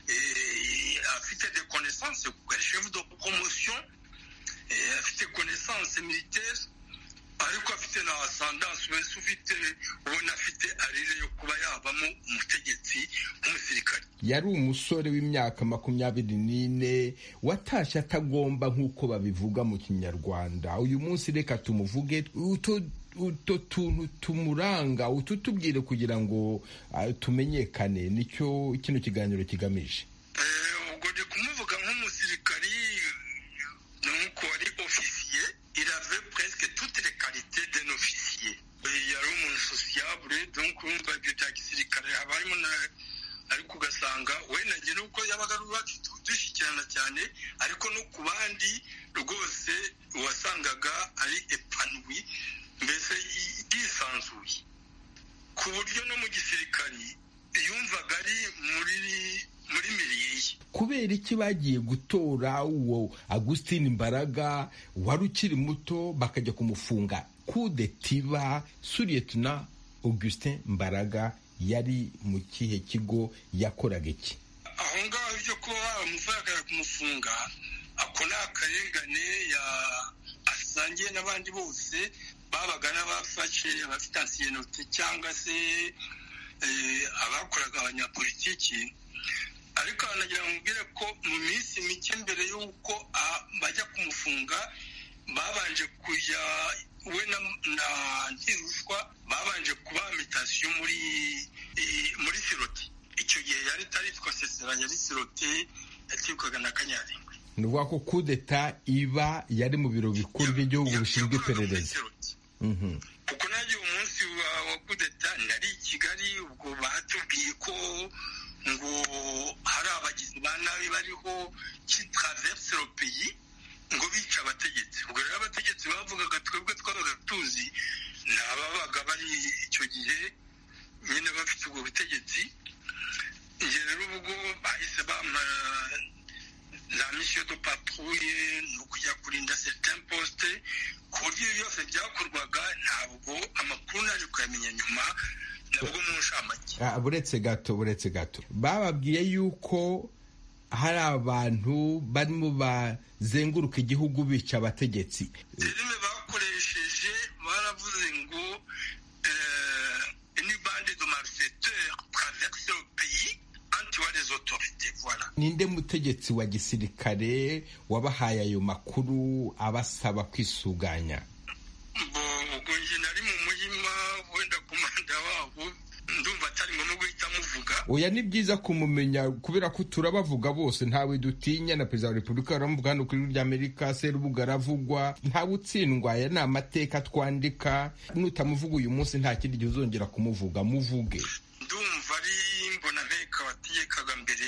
afite des connaissances, chef de promotion, afite connaissance militaire, ariko afite na ascendance, wese ufite ubona afite arire yo kuba yabamo umutegetsi w'umusirikare. Yari umusore w'imyaka 24 watashye atagomba nk'uko babivuga mu Kinyarwanda. Uyu munsi reka tumuvuge uto tuntu tumuranga, ututubwire kugira ngo tumenyekane. Nicyo kino kiganiro kigamije. Ubwo ndi kumuvuga nk'umusirikari, nuko ari officier, il avait presque toutes les qualités d'un officier. Yari umuntu sociable, donc umva ibyo bya gisirikare habarimo ariko ugasanga we nagira uko yabaga ari uwacu dushyikirana cyane, ariko no ku bandi rwose wasangaga ari epanwi, mbese yisanzuye, ku buryo no mu gisirikari yumvaga ari muri miliye. Kubera iki bagiye gutora uwo Augustin Mbaraga wari ukiri muto bakajya kumufunga? Kudetiba Sulietona Augustin Mbaraga yari mu kihe kigo, yakoraga iki? Aho ngaho ibyo kuba bamufaga kumufunga, ako ni akarengane asangiye n'abandi bose babaga n'abafashe abafite ansiyenote cyangwa se abakoraga abanyapolitiki. Ariko nagira ngo mbwire ko mu minsi mike mbere y'uko bajya kumufunga, babanje kujya we na Ntiruswa babanje kuba mitasiyo muri Siroti. Icyo gihe yari taritwa Sesera, yari Siroti, yatibwaga na Kanyarengwe. Ni ukuvuga ko kudeta iba yari mu biro bikuru by'igihugu bishinzwe iperereza. Kuko nagiye umunsi wa kudeta nari i Kigali, ubwo batubwiye ko ngo hari abagizi ba nabi bariho qui traverse le pays, ngo bica abategetsi. Ubwo rero abategetsi bavugaga twebwe twabaga tuzi ni ababaga bari icyo gihe nyine bafite ubwo butegetsi. Njye rero ubwo bahise bamara la mission de patrouille no kujya kurinda certain poste, ku buryo byose byakorwaga ntabwo amakuru naje kuyamenya nyuma, nabwo mu nshamake. Buretse gato bababwiye yuko hari abantu barimo bazenguruka igihugu bica abategetsi. Zirime bakoresheje baravuze ngo une bande de malfaiteurs traverse le pays antiwa les autorités. Voilà. Ninde mutegetsi wa gisirikare wabahaye ayo makuru abasaba kwisuganya? Ubwo njye nari mu Muhima, wenda komanda wabo ndumva atari ngombwa guhita muvuga. Oya, ni byiza kumumenya kubera ko turabavuga bose, ntawe dutinya. Na Perezida wa Repubulika aramuvuga hano kuri ry'Amerika, Serubuga aravugwa, ntawe utsindwa. Aya ni amateka twandika. Nutamuvuga uyu munsi nta kindi gihe uzongera kumuvuga, muvuge. Ndumva ari Mbonabeka wategekaga mbere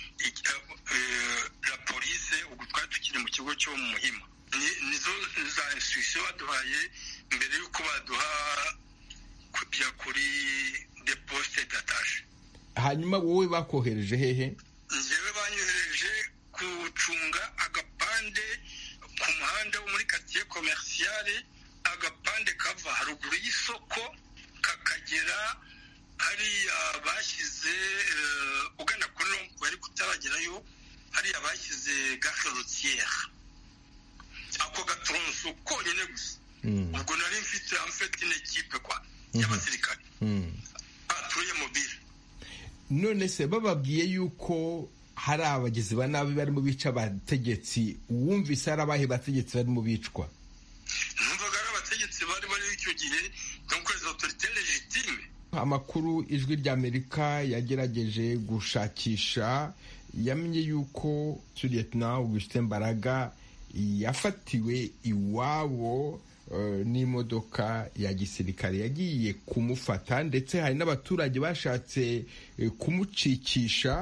la police, ubwo twari tukiri mu kigo cyo mu Muhima. Nizo za instruction baduhaye mbere y'uko baduha kujya kuri de poste d'attache. Hanyuma wowe bakohereje hehe? Njyewe banyohereje gucunga agapande ku muhanda wo muri quartier commerciale, agapande kava haruguru y'isoko kakagera hariya bashyize ugana kuri Rompo, ariko utaragerayo hariya bashyize gare routière. Ako gatronso konyine gusa. Ubwo nari mfite une équipe kwa y'abasirikare patrouille mobile. None se bababwiye yuko hari abagizi ba nabi barimo bica abategetsi, wumvise hari abahe bategetsi barimo bicwa? Numvaga ari abategetsi bari icyo gihe, donc les autorités légitimes. Amakuru Ijwi ry'Amerika yagerageje gushakisha yamenye yuko Sulietona Augustin Mbaraga yafatiwe iwabo n'imodoka ya gisirikare yagiye kumufata, ndetse hari n'abaturage bashatse kumucikisha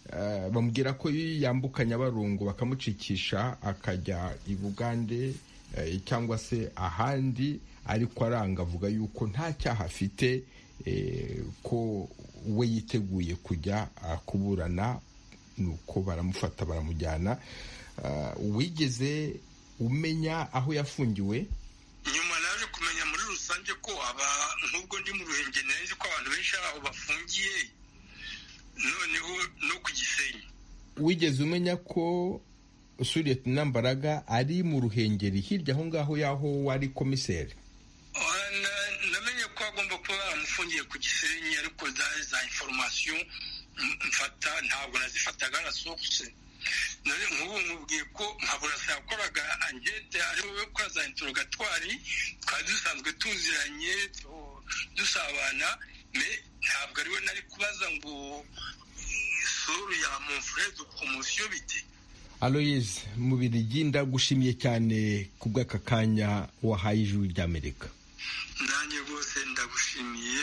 bamubwira ko yambuka Nyabarongo bakamucikisha akajya i Bugande cyangwa se ahandi, ariko aranga avuga yuko nta cyaha afite, ko we yiteguye kujya kuburana, nuko baramufata baramujyana. Wigeze umenya aho yafungiwe? Nyuma naje kumenya muri rusange ko nk'ubwo ndi mu Ruhengeri nzi ko abantu benshi aho bafungiye, noneho no ku Gisenyi. Wigeze umenya ko Suliet Mbaraga ari mu Ruhengeri hirya aho ngaho yaho wari komiseri? Namenye ko agomba kuba bamufungiye ku Gisenyi, ariko za information mfata ntabwo nazifataga na source. Nk'ubu mubwiye ko Nkaburasa yakoraga angete ari we ukora za interrogatoire, twari dusanzwe tuziranye dusabana, ntabwo ari we nari kubaza ngo suru ya mon frère de promotion bite. Aloys Mubirigi, ndagushimiye cyane ku bw'aka kanya wahaye Ijwi ry'Amerika. Nanjye rwose ndagushimiye.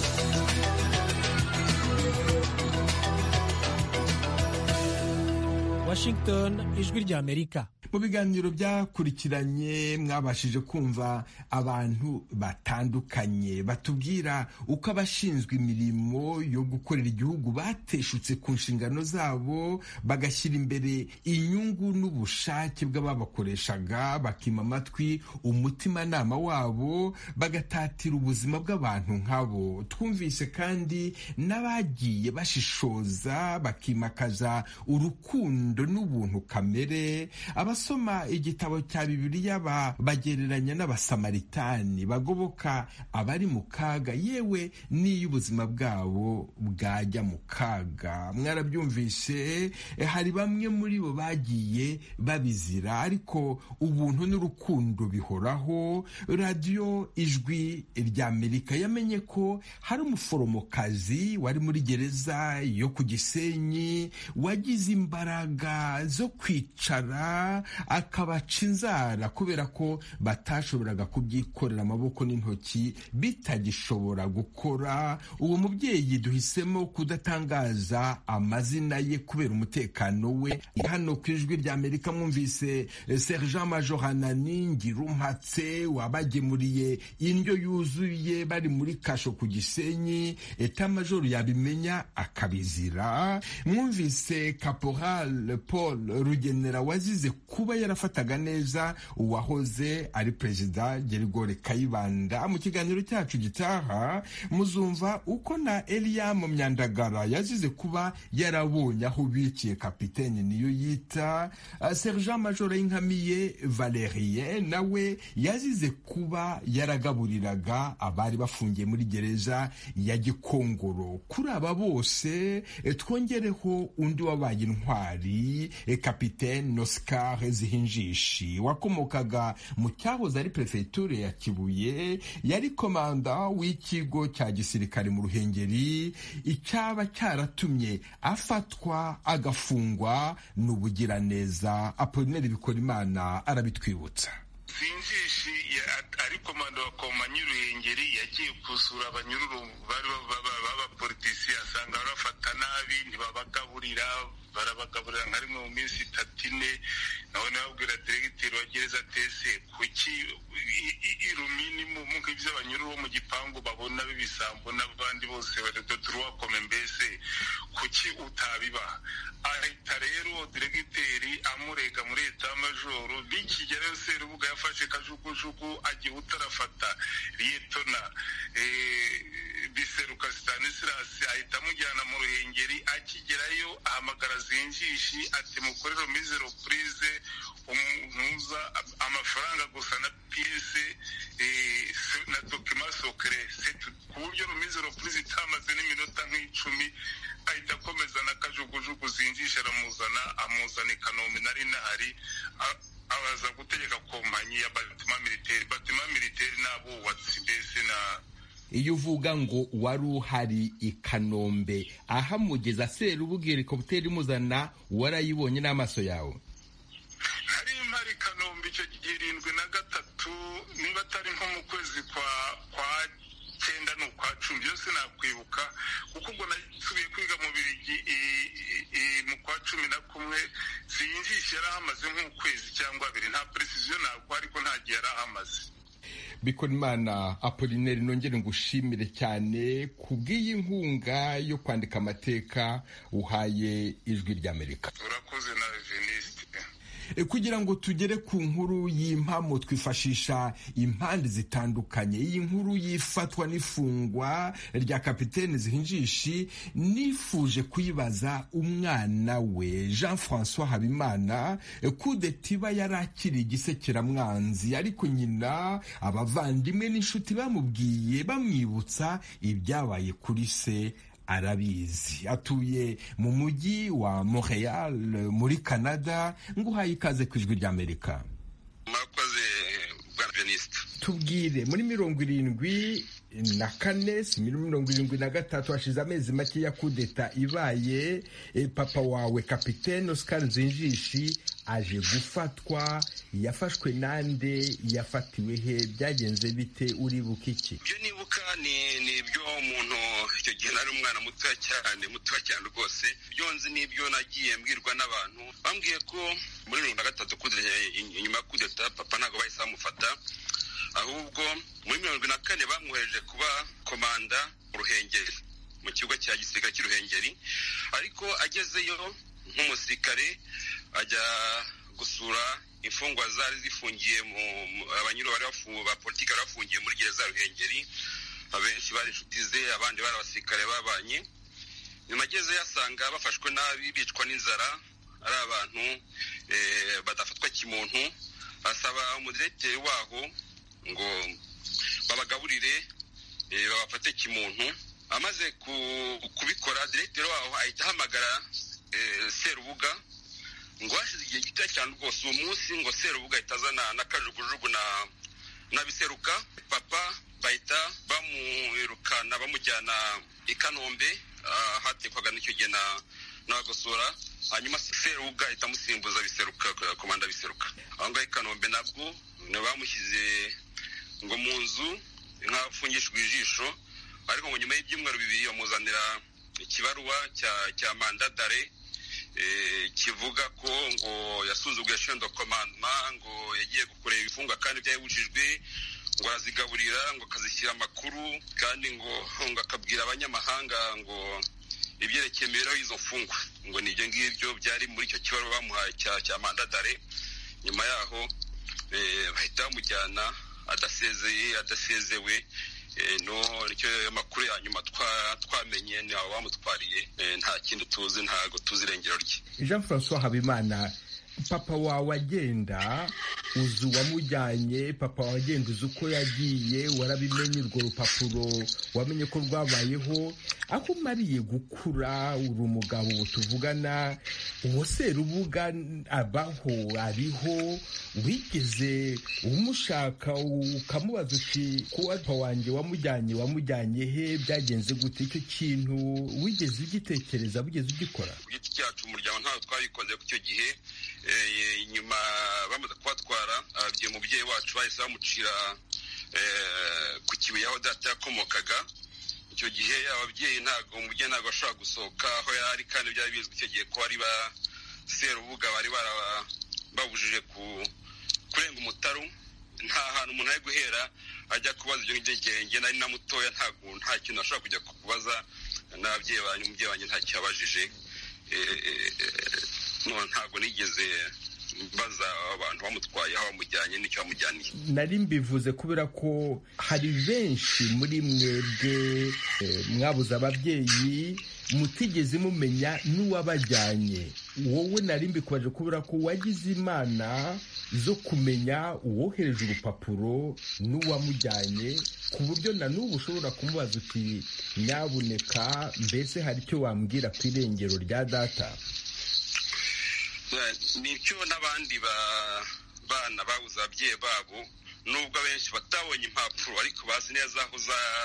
Washington, Ijwi ry'Amerika. Mu biganiro byakurikiranye mwabashije kumva abantu batandukanye batubwira uko abashinzwe imirimo yo gukorera igihugu bateshutse ku nshingano zabo, bagashyira imbere inyungu n'ubushake bw'ababakoreshaga, bakima amatwi umutimanama wabo, bagatatira ubuzima bw'abantu nk'abo. Twumvise kandi n'abagiye bashishoza bakimakaza urukundo n'ubuntu kamere. Abasoma igitabo cya Bibiliya bagereranya n'abasamaritani bagoboka abari mu kaga, yewe n'iyo ubuzima bwabo bwajya mu kaga. Mwarabyumvise, hari bamwe muri bo bagiye babizira, ariko ubuntu n'urukundo bihoraho. Radiyo Ijwi ry'Amerika yamenye ko hari umuforomokazi wari muri gereza yo ku Gisenyi wagize imbaraga zo kwicara akabaca inzara kubera ko batashoboraga kubyikorera amaboko n'intoki, bitagishobora gukora. Uwo mubyeyi duhisemo kudatangaza amazina ye kubera umutekano we. Hano ku Ijwi ry'Amerika mwumvise Sergent Major Hanani Ngirumpatse wabagemuriye indyo yuzuye bari muri kasho ku Gisenyi, Etat Major yabimenya akabizira. Mwumvise Caporal Paul Rugenera wazize kuba yarafataga neza uwahoze ari Perezida Gerigore Kayibanda. Mu kiganiro cyacu gitaha muzumva uko na Eliam Myandagara yazize kuba yarabonye aho biciye Kapiteni niyo yita. Sergent Major Inkamiye Valerien nawe yazize kuba yaragaburiraga abari bafungiye muri gereza ya Gikongoro. Kuri aba bose twongereho undi wabaye intwari, Kapiteni Oscar Zihinjishi wakomokaga mu cyahoze ari prefeture ya Kibuye, yari komanda w'ikigo cya gisirikare mu Ruhengeri. Icyaba cyaratumye afatwa agafungwa n'ubugiraneza. Apollinaire Bikorimana arabitwibutsa. Zinjishi ari komanda wa Komanyi Ruhengeri yagiye kusura abanyururu b'abapolitisi, asanga barafata nabi, ntibabagaburira, barabagaburira nka rimwe mu minsi 3-4. naho nababwira diregiteri wa gereza tese kuki iruminimu nk'ibyo abanyururu bo mu gipangu babona b'ibisambo n'abandi bose baredodruwakome, mbese kuki utabiba? ahita rero diregiteri amurega muri Etat Major. Bikigerayo Serubuga yafashe kajugujugu agiye utarafata Liyetona Biseruka Stanislas ahita amujyana mu Ruhengeri. Akigerayo ahamagara Zinjishi ati mukorero mizero prise umuza amafaranga gusa na piese na document secret, ku buryo mizero prise itamaze n'iminota nk'icumi ahita akomeza na kajugujugu. Zinjisha amuzana i Kanombe nari nahari, abaza gutegeka kompanyi ya batima militeri n'abubatsi mbese na. Iyo uvuga ngo wari uhari i Kanombe ahamugeza Serubuga helikopteri imuzana, warayibonye n'amaso yawe? Hari impari Kanombe icyo gihe 73, niba atari nko mu kwezi kwa 9 n'ukwa 10, byose nakwibuka kuko ubwo nasubiye kwiga mu Birigi kumwe sinjishe yarahamaze nk'ukwezi cyangwa abiri, nta precision ntabwo ariko nta gihe yarahamaze. Bikorimana Apollinaire, nongere ngushimire cyane kubw'iyi nkunga yo kwandika amateka uhaye Ijwi ry'Amerika. Urakoze na Veniste. Kugira ngo tugere ku nkuru y'impamo twifashisha impande zitandukanye. Iyi nkuru yifatwa n'ifungwa rya Kapiteni Zihinjishi nifuje kuyibaza umwana we Jean-François Habimana. Kudetiba yarakiri igisekeramwanzi, ariko nyina, abavandimwe n'inshuti bamubwiye bamwibutsa ibyabaye kuri se arabizi. Atuye mu mujyi wa Montreal muri Canada. Nguhaye ikaze ku Ijwi ry'Amerika. Mwakoze bwana Veniste. Tubwire, muri 74 73 hashize amezi make ya kudeta ibaye, papa wawe Kapiteni Oscar Nzinjishi aje gufatwa. Yafashwe nande? Yafatiwe he? Byagenze bite? Uribuka iki? Ibyo nibuka ni ibyo umuntu icyo gihe nari umwana muto cyane rwose. Ibyo nzi n'ibyo nagiye mbwirwa n'abantu bambwiye ko muri 73 kudeta, inyuma ya kudeta papa ntabwo bahise bamufata, ahubwo muri 74 bamwohereje kuba komanda mu Ruhengeri, mu kigo cya gisirikare cy'Uruhengeri. Ariko agezeyo nk'umusirikare ajya gusura imfungwa zari zifungiye mu abanyuru bari ba politiki bari bafungiye muri gereza ya Ruhengeri. Abenshi bari inshuti ze, abandi bari abasirikare babanye. Nyuma agezeyo asanga bafashwe nabi, bicwa n'inzara, ari abantu badafatwa kimuntu. Asaba umudirekiteri waho ngo babagaburire, babafate kimuntu. Amaze kubikora, direkiteri waho ahita ahamagara Serubuga, ngo hashize igihe gito cyane rwose uwo munsi, ngo Serubuga ahita azana n'akajugujugu n'abiseruka. Papa bahita bamwirukana bamujyana i Kanombe, hatekwaga n'icyo gihe n'abagosora. Hanyuma Serubuga ahita amusimbuza biseruka, komanda biseruka. Aho ngaho i Kanombe nabwo bamushyize ngo mu nzu nk'afungishijwe ijisho, ariko ngo nyuma y'ibyumweru 2 bamuzanira ikibaruwa cya mandadare kivuga ko ngo yasuzuguye chaîne de commandement, ngo yagiye gukorera ibifungwa kandi byayibujijwe, ngo arazigaburira, ngo akazishyira amakuru, kandi ngo akabwira abanyamahanga ngo ibyerekeye imibereho y'izo mfungwa. Ngo ni ibyo ngibyo byari muri icyo kibaruwa bamuhaye cya mandadare. Nyuma yaho bahita bamujyana adasezewe. Nicyo amakuru ya nyuma twamenye, ni abo bamutwariye. Nta kindi tuzi, ntago tuzi irengero rye. Jean-François Habimana, papa wawe agenda uzi uwamujyanye, papa wawe agenda uzi uko yagiye, warabimenye urwo rupapuro, wamenye ko rwabayeho. Aho umariye gukura, uri umugabo ubu tuvugana, uwo Serubuga abaho, ariho? Wigeze umushaka ukamubaza uti ko papa wanjye wamujyanye he? Byagenze gute? Icyo kintu wigeze ugitekereza, wigeze ugikora? Ku giti cyacu umuryango ntawe twabikoze ku cyo gihe. Nyuma bamaze kubatwara, ababyeyi umubyeyi wacu bahise bamucira ku Kibuye aho data yakomokaga. Icyo gihe ababyeyi umubyeyi ntabwo ashobora gusohoka aho yari, kandi byari bizwi icyo gihe ko ari ba Serubuga bari babujije kurenga umutaru. Nta hantu umuntu ari guhera ajya kubaza ibyo ngenge. Nari na mutoya, nta kintu ashobora kujya kubaza n'ababyeyi banyu. Umubyeyi wanjye nta cyabajije. Ntabwo nigeze mbaza abantu bamutwaye aho bamujyanye n'icyo bamujyaniye. Nari mbivuze kubera ko hari benshi muri mwebwe mwabuze ababyeyi, mutigeze mumenya n'uwabajyanye. Wowe nari mbikwaje kubera ko wagize imana zo kumenya uwohereje urupapuro n'uwamujyanye, ku buryo na n'ubu ushobora kumubaza uti nyabuneka, mbese hari icyo wambwira ku irengero rya data? Nicyo n'abandi bana babuze ababyeyi babo, nubwo abenshi batabonye impapuro, ariko bazi neza aho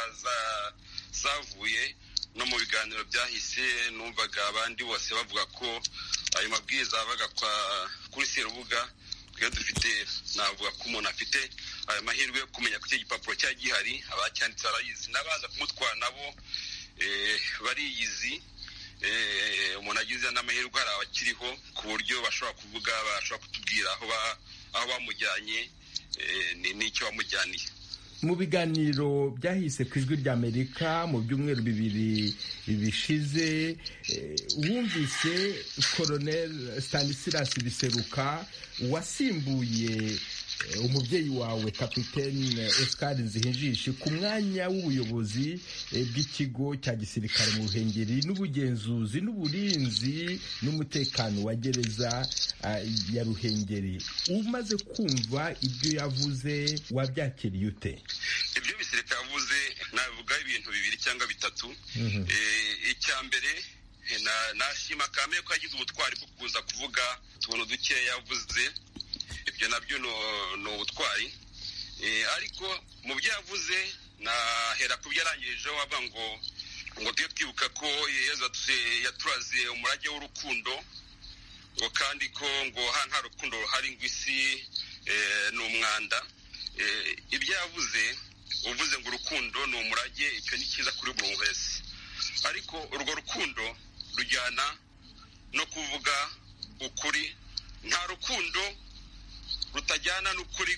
zavuye. No mu biganiro byahise numvaga abandi bose bavuga ko ayo mabwiriza abaga kuri Serubuga. Twe dufite, navuga ko umuntu afite ayo mahirwe yo kumenya ko icyo gipapuro cyari gihari. Abacyanditse barayizi, n'abaza kumutwara nabo bariyizi. umuntu agize n'amahirwe hari abakiriho ku buryo bashobora kuvuga, bashobora kutubwira aho bamujyanye n'icyo bamujyaniye. Mu biganiro byahise ku ijwi ry'Amerika mu byumweru bibiri bishize, wumvise Colonel Stanislas Biseruka wasimbuye umubyeyi wawe Kapiteni Oscar Nzihinjishi ku mwanya w'ubuyobozi bw'ikigo cya gisirikare mu Ruhengeri n'ubugenzuzi n'uburinzi n'umutekano wa gereza ya Ruhengeri. Umaze kumva ibyo yavuze wabyakiriye ute? Ibyo Biseruka yavuze navuga ibintu bibiri cyangwa bitatu. Icya mbere nashima Kagame ko yagize ubutwari bwo kuza kuvuga utuntu dukeya yavuze. Ibyo nabyo ni ubutwari, ariko mu byo yavuze nahera ku byo yarangirijeho avuga ngo tujye twibuka ko Yezu yaturaze umurage w'urukundo, ngo kandi ko ngo nta rukundo ruhari, ngo isi ni umwanda. Ibyo yavuze, uvuze ngo urukundo ni umurage, icyo ni cyiza kuri buri wese, ariko urwo rukundo rujyana no kuvuga ukuri. Nta rukundo rutajyana n'ukuri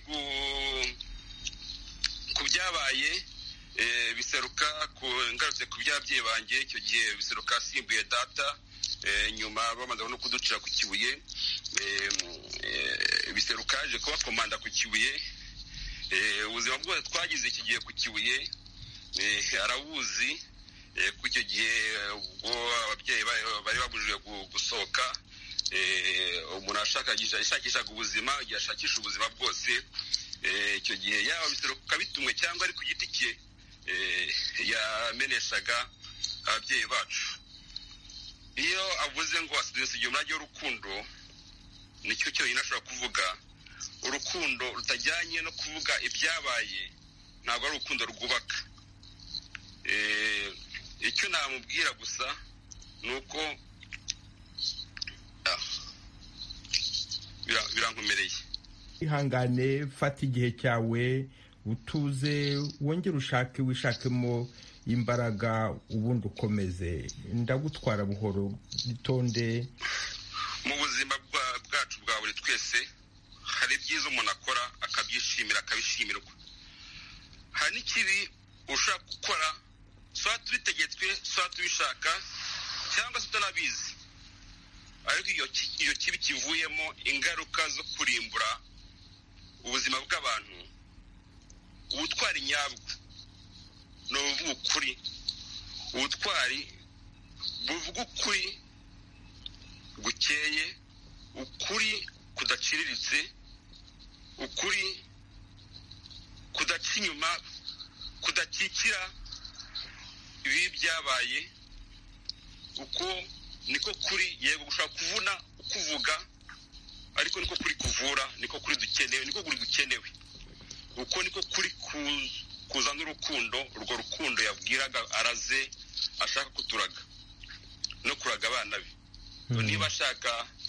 ku byabaye. Biseruka ngarutse ku by'ababyeyi banjye, icyo gihe Biseruka asimbuye data, nyuma bamaze no kuducira ku Kibuye. Biseruka yaje kuba komanda ku Kibuye. Ubuzima bwose twagize iki gihe ku Kibuye arabuzi, ku icyo gihe ubwo ababyeyi bari babujijwe gusohoka, umuntu yashakishaga ubuzima, igihe ashakisha ubuzima bwose, icyo gihe yaba Biseruka bitumwe cyangwa ari ku giti cye, yameneshaga ababyeyi bacu. Iyo avuze ngo asigaye umurage w'urukundo, nicyo cyonyine ashobora kuvuga. Urukundo rutajyanye no kuvuga ibyabaye ntabwo ari urukundo rwubaka. Icyo namubwira gusa ni uko birankomereye. Ihangane, fata igihe cyawe, utuze, wongere wishakemo imbaraga, ubundi ukomeze. Ndagutwara buhoro, itonde. Mu buzima bwacu bwa buri twese hari ibyiza umuntu akora akabyishimira, akabishimirwa. Hari n'ikibi ushaka gukora, soit tubitegetswe, soit tubishaka, cyangwa se utanabizi, ariko iyo kibi kivuyemo ingaruka zo kurimbura ubuzima bw'abantu. Ubutwari nyabwo ni ubuvuga ukuri. Ubutwari buvuga ukuri gukeye, ukuri kudaciriritse, ukuri kudaca inyuma, kudakikira ibi byabaye. Uko niko kuri, yego gushaka kuvuna ukuvuga, ariko niko kuri kuvura, niko kuri dukenewe, niko kuri dukenewe. Uko niko kuri kuzana urukundo, urwo rukundo yabwiraga araze ashaka kuturaga no kuraga abana be. Niba ashaka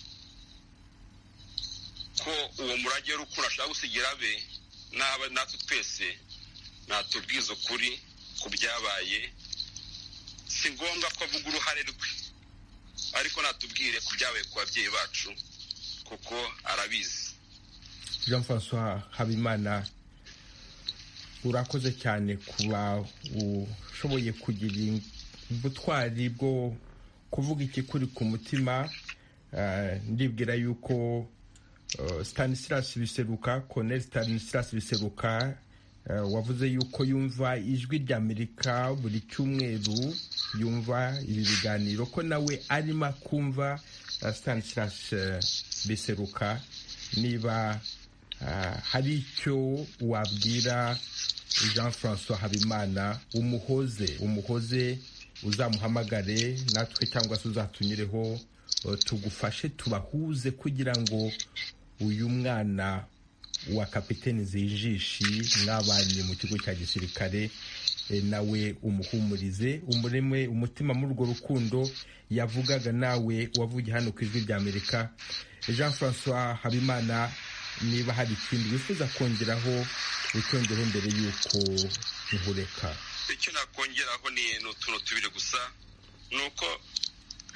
ko uwo murage w'urukundo ashaka gusigira abe natwe twese, natubwiza ukuri ku byabaye. Si ngombwa ko avuga uruhare rwe, ariko natubwire ku byabaye ku babyeyi bacu, kuko arabizi. Jean-François Habimana, urakoze cyane kuba ushoboye kugira ubutwari bwo kuvuga ikikuri ku mutima. Ndibwira yuko Stanislas Biseruka, Colonel Stanislas Biseruka, wavuze yuko yumva ijwi ry'Amerika buri cyumweru, yumva ibi biganiro, ko nawe arimo kumva Stanislas Biseruka. Niba hari icyo wabwira Jean-François Habimana, umuhoze, uzamuhamagare natwe cyangwa se uzatunyureho, tugufashe tubahuze kugira ngo uyu mwana wa Kapiteni Nzihinjishi mwabanye mu kigo cya gisirikare nawe umuhumurize, umureme umutima muri urwo rukundo yavugaga nawe wavugiye hano ku ijwi ry'Amerika. Jean-François Habimana, niba hari ikindi wifuza kongeraho ucyongereho mbere y'uko nkureka. Icyo nakongeraho ni utuntu tubiri gusa, ni uko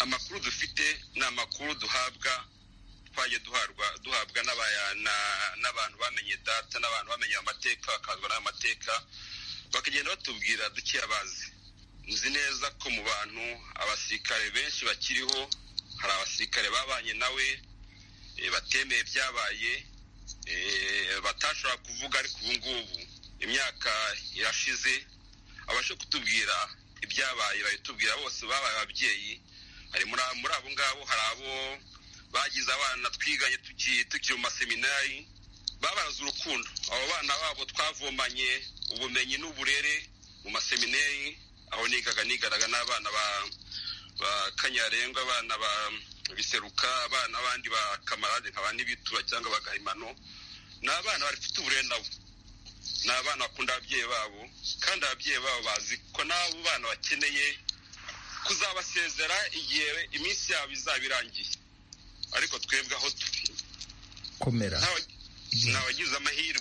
amakuru dufite ni amakuru twagiye duhabwa n'abantu bamenye data n'abantu bamenye amateka bakazwa n'amateka bakagenda batubwira dukeya bazi. Nzi neza ko mu bantu abasirikare benshi bakiriho hari abasirikare babanye nawe batemeye byabaye batashobora kuvuga, ariko ubu ngubu imyaka irashize abashe kutubwira ibyabaye, bayitubwira bose babaye ababyeyi. Hari muri abo ngabo hari abo bagize abana twiganye tukiri mu maseminari babaraza urukundo. Abo bana babo twavomanye ubumenyi n'uburere mu maseminari, aho nigaraga n'abana ba Kanyarengwa, abana ba Biseruka, abana abandi ba Kamarade nk'abandi bitura cyangwa bagahimano. Ni abana bafite uburere nabo, ni abana bakunda ababyeyi babo, kandi ababyeyi babo bazi ko n'abo bana bakeneye kuzabasezera igihe iminsi yabo izaba irangiye. Ariko twebwe aho turi komera ntawagize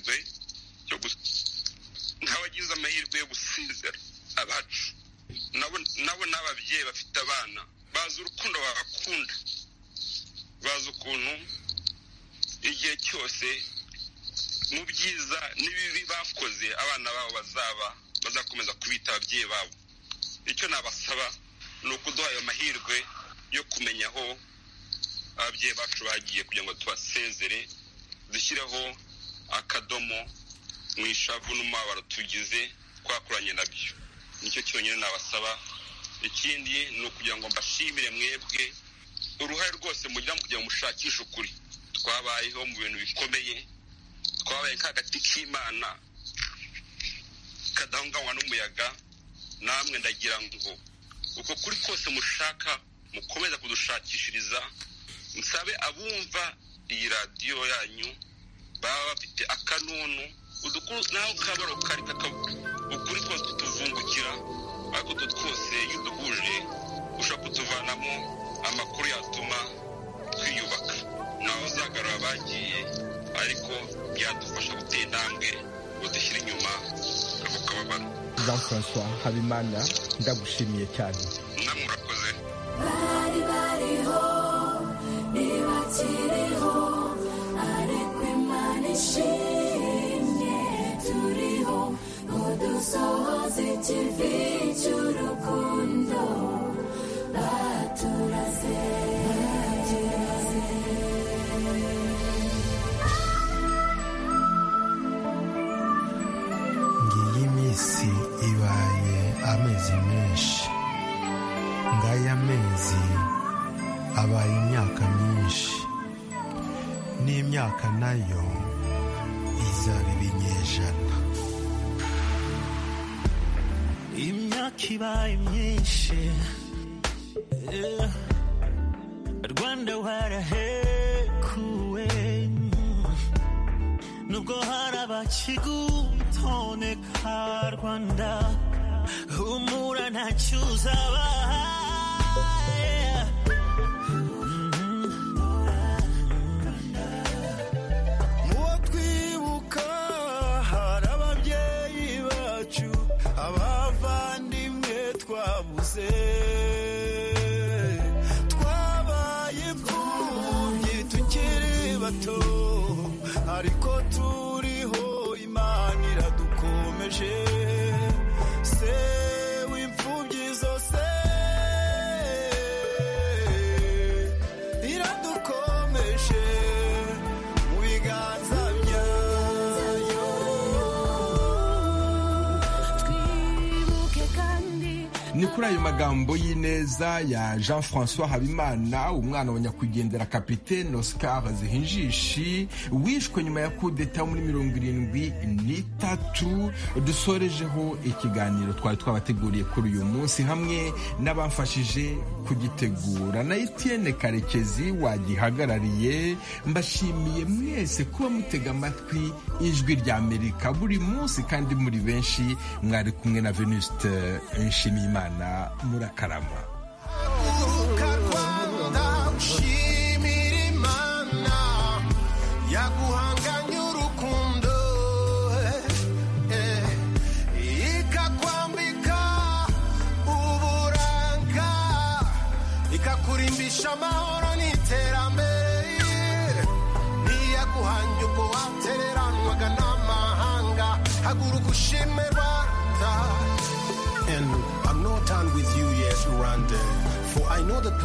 amahirwe yo gusezera abacu. Nabo n'ababyeyi bafite abana bazi urukundo babakunda, bazi ukuntu igihe cyose mu byiza n'ibibi bakoze abana babo bazakomeza kubita ababyeyi babo. Icyo nabasaba ni ukuduha ayo mahirwe yo kumenya aho ababyeyi bacu bagiye kugira ngo tubasezere, dushyireho akadomo mu ishavu n'umubabaro tugize twakuranye nabyo. Nicyo cyonyine nabasaba. Ikindi ni ukugira ngo mbashimire mwebwe uruhare rwose mugira kugira ngo mushakishe ukuri. Twabayeho mu bintu bikomeye, twabaye nk'agati k'Imana kadahungabanywa n'umuyaga. Namwe ndagira ngo uko kuri kose mushaka mukomeza kudushakishiriza. Nsabe abumva iyi radiyo yanyu baba bafite akanunu udukuru naho kabaro kari ukuri kose tutuvungukira, ariko twose iyo uduhuje ushaka kutuvanamo amakuru yatuma twiyubaka. Naho uzagarura abagiye, ariko byadufasha gutera intambwe ngo dushyire inyuma ako kababaro. Jean-François Habimana, ndagushimiye cyane. Namwe murakoze. bariho ntibakiriho, ariko Imana ishimye turiho ngo dusohoze ikivi cy'urukundo baturaze. Ngiyi minsi ibaye amezi menshi, ngaya mezi abaye imyaka myinshi, n'imyaka nayo izaba ibinyejana. Imyaka ibaye myinshi, Rwanda warahekuwe, nubwo hari abakigutoneka. Rwanda humura ntacyo uzabahaye. muwo twibuka hari ababyeyi bacu, abavandimwe twabuze, twabaye imfubyi tukiri bato, ariko turiho Imana iradukomeje. Se w'imfubyi zose iradukomeje mu biganza byayo. Twibuke kandi Ni kuri ayo magambo y'ineza ya Jean-François Habimana, umwana wa nyakwigendera Kapiteni Oscar Zihinjishi wishwe nyuma ya kudeta muri 1973, dusorejeho ikiganiro twari twabateguriye kuri uyu munsi hamwe n'abamfashije kugitegura na Etienne Karekezi wagihagarariye. Mbashimiye mwese kuba mutega amatwi ijwi rya Amerika buri munsi kandi muri benshi. Mwari kumwe na Venuste Nshimiyimana, murakarama. Ushimira Imana yaguhanganye urukundo, ikakwambika uburanga, ikakuri ubwo watereranwaga n'amahanga haguruka ushime Rwanda. And I'm not done with you yet, Rwanda, for I know the